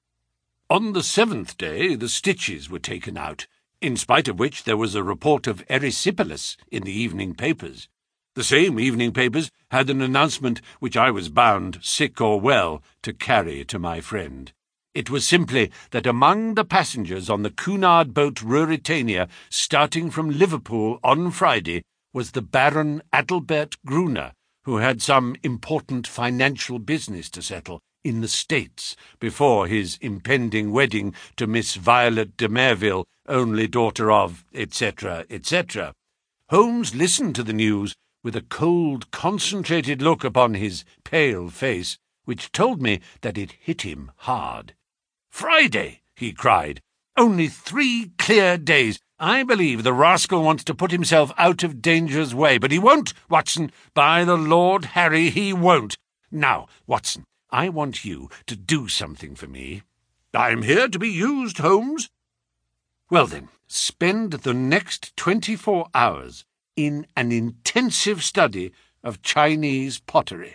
On the 7th day the stitches were taken out, in spite of which there was a report of erysipelas in the evening papers. The same evening papers had an announcement which I was bound, sick or well, to carry to my friend. It was simply that among the passengers on the Cunard boat Ruritania starting from Liverpool on Friday was the Baron Adalbert Gruner, who had some important financial business to settle in the States before his impending wedding to Miss Violet de Merville, only daughter of, etc., etc. Holmes listened to the news with a cold, concentrated look upon his pale face, which told me that it hit him hard. "Friday!" he cried. "Only 3 clear days! I believe the rascal wants to put himself out of danger's way, but he won't, Watson. By the Lord Harry, he won't. Now, Watson, I want you to do something for me." "I'm here to be used, Holmes." "Well then, spend the next 24 hours in an intensive study of Chinese pottery."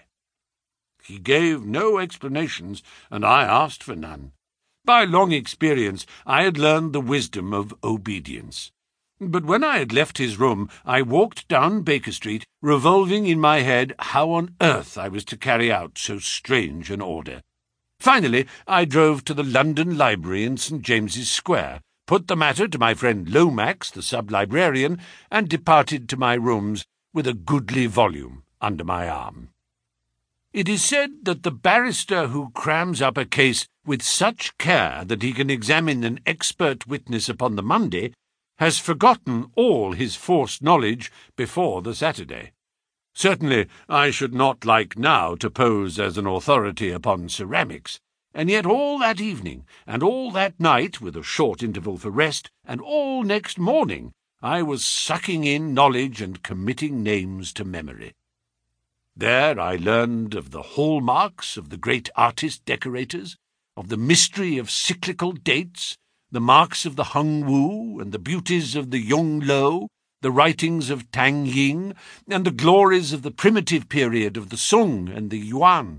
He gave no explanations, and I asked for none. By long experience I had learned the wisdom of obedience. But when I had left his room, I walked down Baker Street, revolving in my head how on earth I was to carry out so strange an order. Finally, I drove to the London Library in St. James's Square, put the matter to my friend Lomax, the sub-librarian, and departed to my rooms with a goodly volume under my arm. It is said that the barrister who crams up a case with such care that he can examine an expert witness upon the Monday has forgotten all his forced knowledge before the Saturday. Certainly I should not like now to pose as an authority upon ceramics, and yet all that evening, and all that night, with a short interval for rest, and all next morning, I was sucking in knowledge and committing names to memory. There I learned of the hallmarks of the great artist-decorators, of the mystery of cyclical dates, the marks of the Hung Wu, and the beauties of the Yung Lo, the writings of Tang Ying, and the glories of the primitive period of the Sung and the Yuan.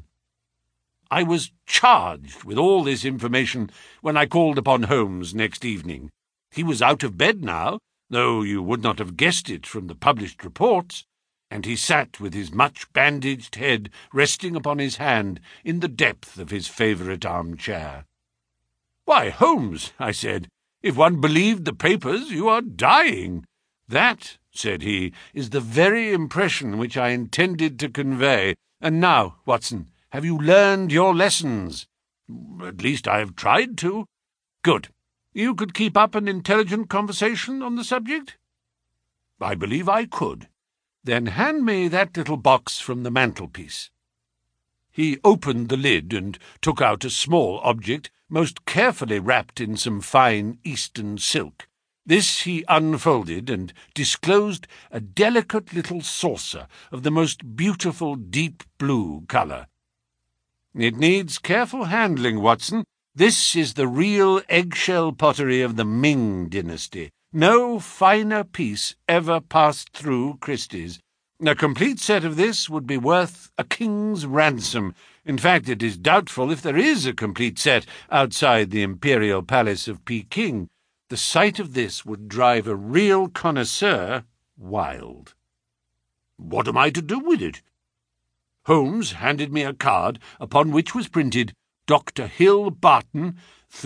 I was charged with all this information when I called upon Holmes next evening. He was out of bed now, though you would not have guessed it from the published reports, and he sat with his much-bandaged head resting upon his hand in the depth of his favourite arm-chair. "Why, Holmes," I said, "if one believed the papers, you are dying." "That," said he, "is the very impression which I intended to convey. And now, Watson, have you learned your lessons?" "At least I have tried to." "Good. You could keep up an intelligent conversation on the subject?" "I believe I could." "Then hand me that little box from the mantelpiece." He opened the lid and took out a small object, most carefully wrapped in some fine Eastern silk. This he unfolded and disclosed a delicate little saucer of the most beautiful deep blue colour. "It needs careful handling, Watson. This is the real eggshell pottery of the Ming dynasty. No finer piece ever passed through Christie's. A complete set of this would be worth a king's ransom. In fact, it is doubtful if there is a complete set outside the imperial palace of Peking. The sight of this would drive a real connoisseur wild." "What am I to do with it?" Holmes handed me a card upon which was printed Dr. Hill Barton,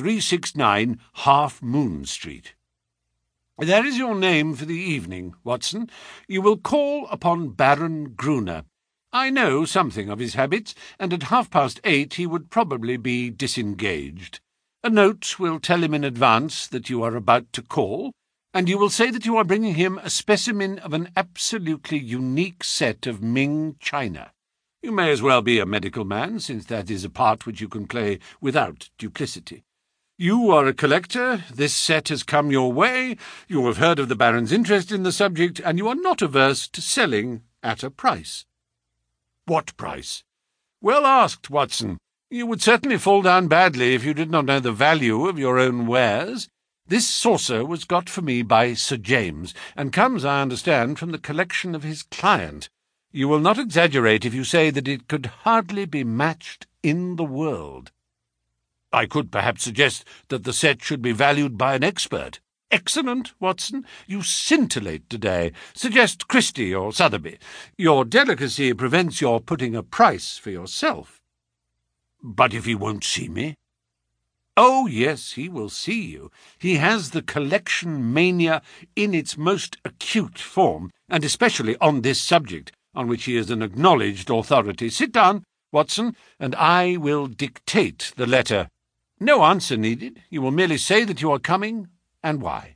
369 Half Moon Street. "There is your name for the evening, Watson. You will call upon Baron Gruner. I know something of his habits, and at 8:30 he would probably be disengaged. A note will tell him in advance that you are about to call, and you will say that you are bringing him a specimen of an absolutely unique set of Ming china. You may as well be a medical man, since that is a part which you can play without duplicity. You are a collector, this set has come your way, you have heard of the Baron's interest in the subject, and you are not averse to selling at a price." "What price?" "Well asked, Watson. You would certainly fall down badly if you did not know the value of your own wares. This saucer was got for me by Sir James, and comes, I understand, from the collection of his client. You will not exaggerate if you say that it could hardly be matched in the world." "I could perhaps suggest that the set should be valued by an expert." "Excellent, Watson. You scintillate today. Suggest Christie or Sotheby. Your delicacy prevents your putting a price for yourself." "But if he won't see me?" "Oh, yes, he will see you. He has the collection mania in its most acute form, and especially on this subject, on which he is an acknowledged authority. Sit down, Watson, and I will dictate the letter. No answer needed. You will merely say that you are coming, and why."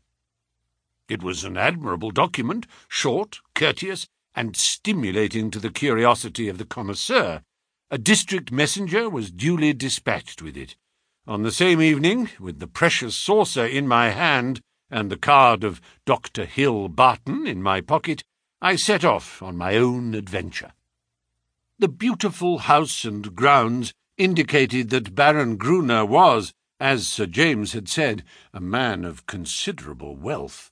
It was an admirable document, short, courteous, and stimulating to the curiosity of the connoisseur. A district messenger was duly dispatched with it. On the same evening, with the precious saucer in my hand and the card of Dr. Hill Barton in my pocket, I set off on my own adventure. The beautiful house and grounds indicated that Baron Gruner was, as Sir James had said, a man of considerable wealth.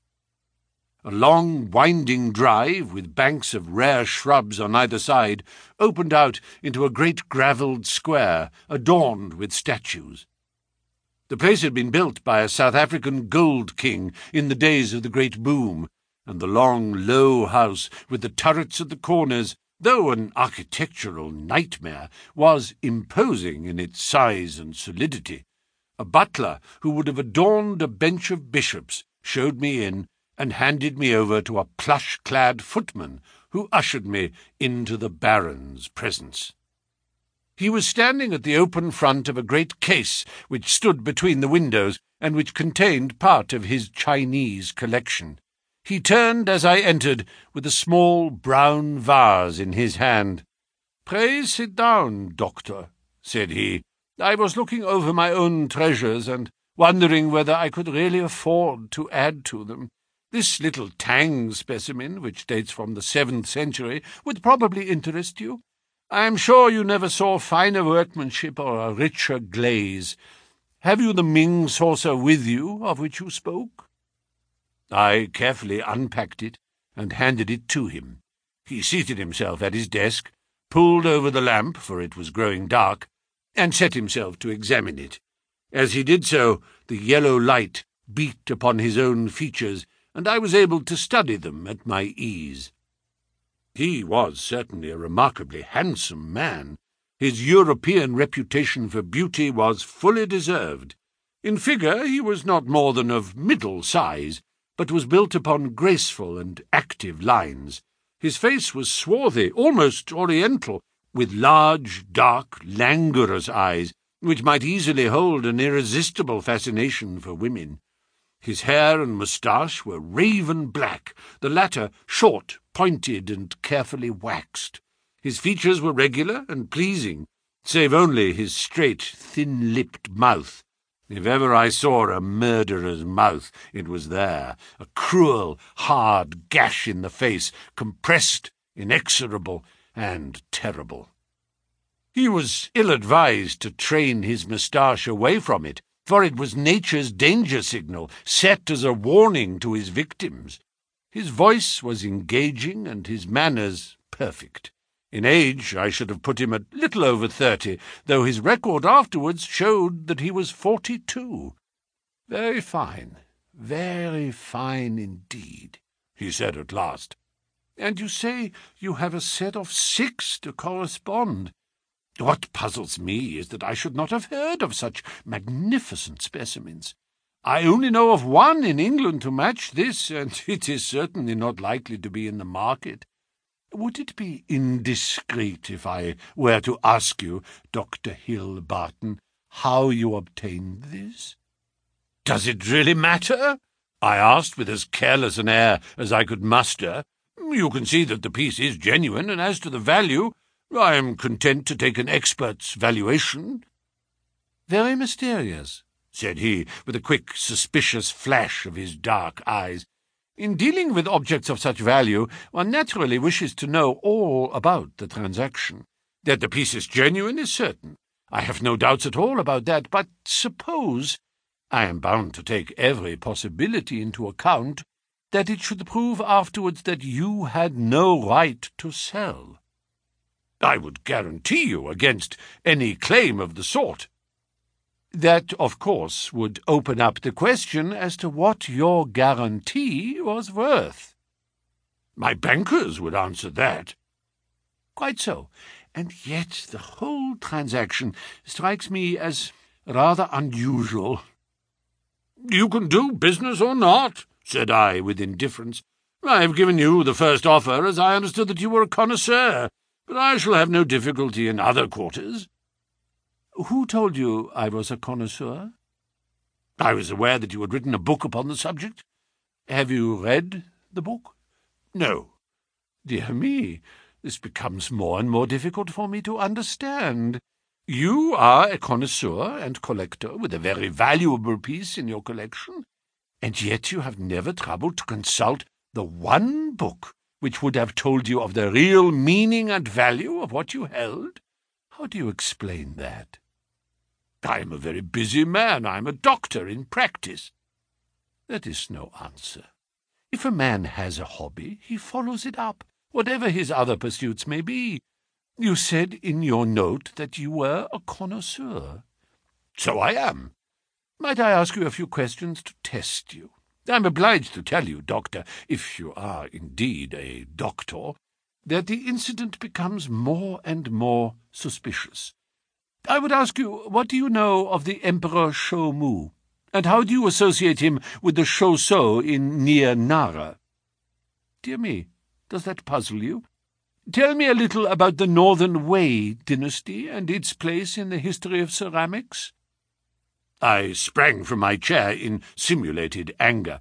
A long, winding drive, with banks of rare shrubs on either side, opened out into a great gravelled square, adorned with statues. The place had been built by a South African gold king in the days of the great boom, and the long, low house, with the turrets at the corners, though an architectural nightmare, was imposing in its size and solidity. A butler, who would have adorned a bench of bishops, showed me in, and handed me over to a plush-clad footman, who ushered me into the Baron's presence. He was standing at the open front of a great case which stood between the windows, and which contained part of his Chinese collection. He turned as I entered, with a small brown vase in his hand. "Pray sit down, Doctor," said he. "I was looking over my own treasures, and wondering whether I could really afford to add to them. This little Tang specimen, which dates from the 7th century, would probably interest you. I am sure you never saw finer workmanship or a richer glaze. Have you the Ming saucer with you, of which you spoke?" I carefully unpacked it and handed it to him. He seated himself at his desk, pulled over the lamp, for it was growing dark, and set himself to examine it. As he did so, the yellow light beat upon his own features, and I was able to study them at my ease. He was certainly a remarkably handsome man. His European reputation for beauty was fully deserved. In figure he was not more than of middle size, but was built upon graceful and active lines. His face was swarthy, almost oriental, with large, dark, languorous eyes, which might easily hold an irresistible fascination for women. His hair and moustache were raven black, the latter short, pointed, and carefully waxed. His features were regular and pleasing, save only his straight, thin-lipped mouth. If ever I saw a murderer's mouth, it was there, a cruel, hard gash in the face, compressed, inexorable, and terrible. He was ill-advised to train his moustache away from it, for it was nature's danger signal, set as a warning to his victims. His voice was engaging, and his manners perfect. In age I should have put him at little over 30, though his record afterwards showed that he was 42. "Very fine indeed," he said at last. "And you say you have a set of 6 to correspond. What puzzles me is that I should not have heard of such magnificent specimens. I only know of one in England to match this, and it is certainly not likely to be in the market. Would it be indiscreet if I were to ask you, Dr. Hill Barton, how you obtained this?" "Does it really matter?" I asked, with as careless an air as I could muster. "You can see that the piece is genuine, and as to the value, I am content to take an expert's valuation." "Very mysterious," said he, with a quick, suspicious flash of his dark eyes. "In dealing with objects of such value, one naturally wishes to know all about the transaction. That the piece is genuine is certain. I have no doubts at all about that, but suppose, I am bound to take every possibility into account, that it should prove afterwards that you had no right to sell. I would guarantee you against any claim of the sort. That, of course, would open up the question as to what your guarantee was worth." "My bankers would answer that." "Quite so, and yet the whole transaction strikes me as rather unusual." "You can do business or not," said I, with indifference. "I have given you the first offer, as I understood that you were a connoisseur, but I shall have no difficulty in other quarters." "Who told you I was a connoisseur?" "I was aware that you had written a book upon the subject." "Have you read the book?" "No." "Dear me, this becomes more and more difficult for me to understand. You are a connoisseur and collector with a very valuable piece in your collection, and yet you have never troubled to consult the one book which would have told you of the real meaning and value of what you held? How do you explain that?" "I am a very busy man. I am a doctor in practice." "That is no answer. If a man has a hobby, he follows it up, whatever his other pursuits may be. You said in your note that you were a connoisseur." "So I am." "Might I ask you a few questions to test you? I am obliged to tell you, Doctor, if you are indeed a doctor, that the incident becomes more and more suspicious. I would ask you, what do you know of the Emperor Shou Mu, and how do you associate him with the Shou in near Nara?" "Dear me, does that puzzle you?"
Tell me a little about the Northern Wei dynasty and its place in the history of ceramics."
I sprang from my chair in simulated anger.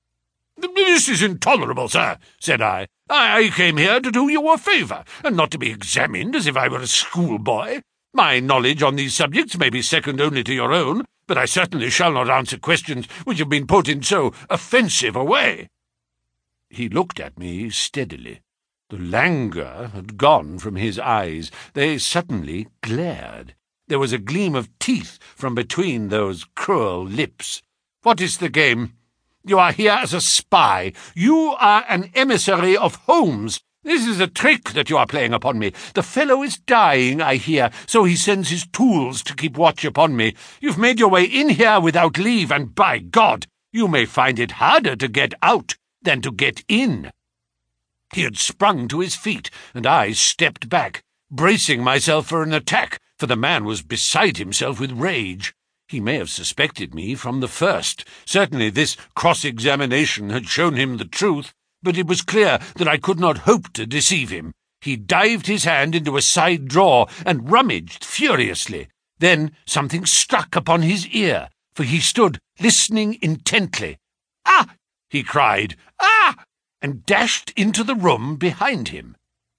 "This is intolerable, sir," said I. "I came here to do you a favour, and not to be examined as if I were a schoolboy. My knowledge on these subjects may be second only to your own, but I certainly shall not answer questions which have been put in so offensive a way." He looked at me steadily. The languor had gone from his eyes. They suddenly glared. There was a gleam of teeth from between those cruel lips. "What is the game? You are here as a spy. You are an emissary of Holmes. This is a trick that you are playing upon me. The fellow is dying, I hear, so he sends his tools to keep watch upon me. You've made your way in here without leave, and by God, you may find it harder to get out than to get in." He had sprung to his feet, and I stepped back, bracing myself for an attack, for the man was beside himself with rage. He may have suspected me from the first. Certainly this cross-examination had shown him the truth, but it was clear that I could not hope to deceive him. He dived his hand into a side drawer and rummaged furiously. Then something struck upon his ear, for he stood listening intently. "Ah!" he cried. "Ah!" and dashed into the room behind him.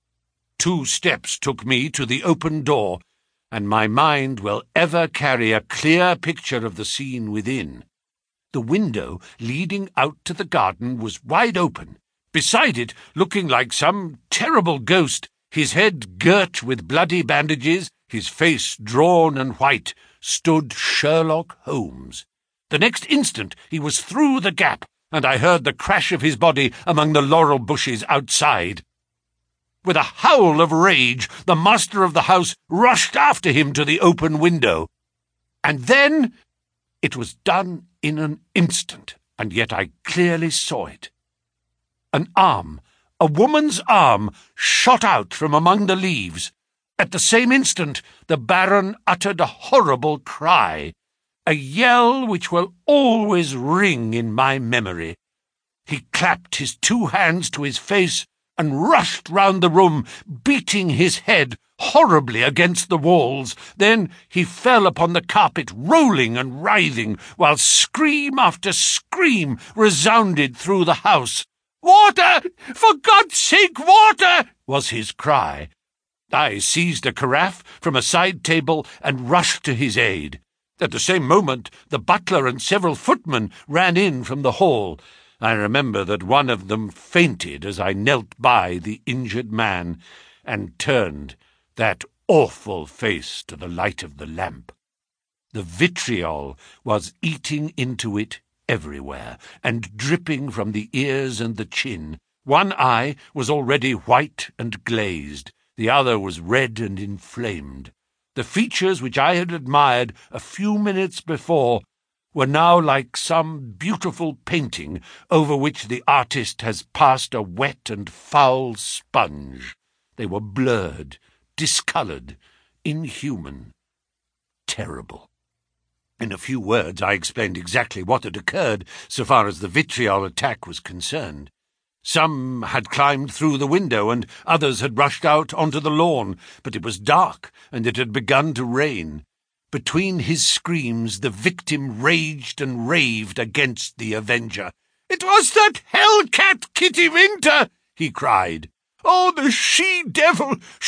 2 steps took me to the open door, and my mind will ever carry a clear picture of the scene within. The window leading out to the garden was wide open. Beside it, looking like some terrible ghost, his head girt with bloody bandages, his face drawn and white, stood Sherlock Holmes. The next instant he was through the gap, and I heard the crash of his body among the laurel bushes outside. With a howl of rage, the master of the house rushed after him to the open window. And then it was done in an instant, and yet I clearly saw it. An arm, a woman's arm, shot out from among the leaves. At the same instant, the Baron uttered a horrible cry, a yell which will always ring in my memory. He clapped his 2 hands to his face and rushed round the room, beating his head horribly against the walls. Then he fell upon the carpet, rolling and writhing, while scream after scream resounded through the house. "Water! For God's sake, water!" was his cry. I seized a carafe from a side table and rushed to his aid. At the same moment, the butler and several footmen ran in from the hall. I remember that one of them fainted as I knelt by the injured man and turned that awful face to the light of the lamp. The vitriol was eating into it everywhere, and dripping from the ears and the chin. One eye was already white and glazed, the other was red and inflamed. The features which I had admired a few minutes before were now like some beautiful painting over which the artist has passed a wet and foul sponge. They were blurred, discoloured, inhuman, terrible. In a few words I explained exactly what had occurred so far as the vitriol attack was concerned. Some had climbed through the window, and others had rushed out onto the lawn, but it was dark, and it had begun to rain. Between his screams the victim raged and raved against the avenger. "It was that hell-cat Kitty Winter!" he cried. "Oh, the she-devil!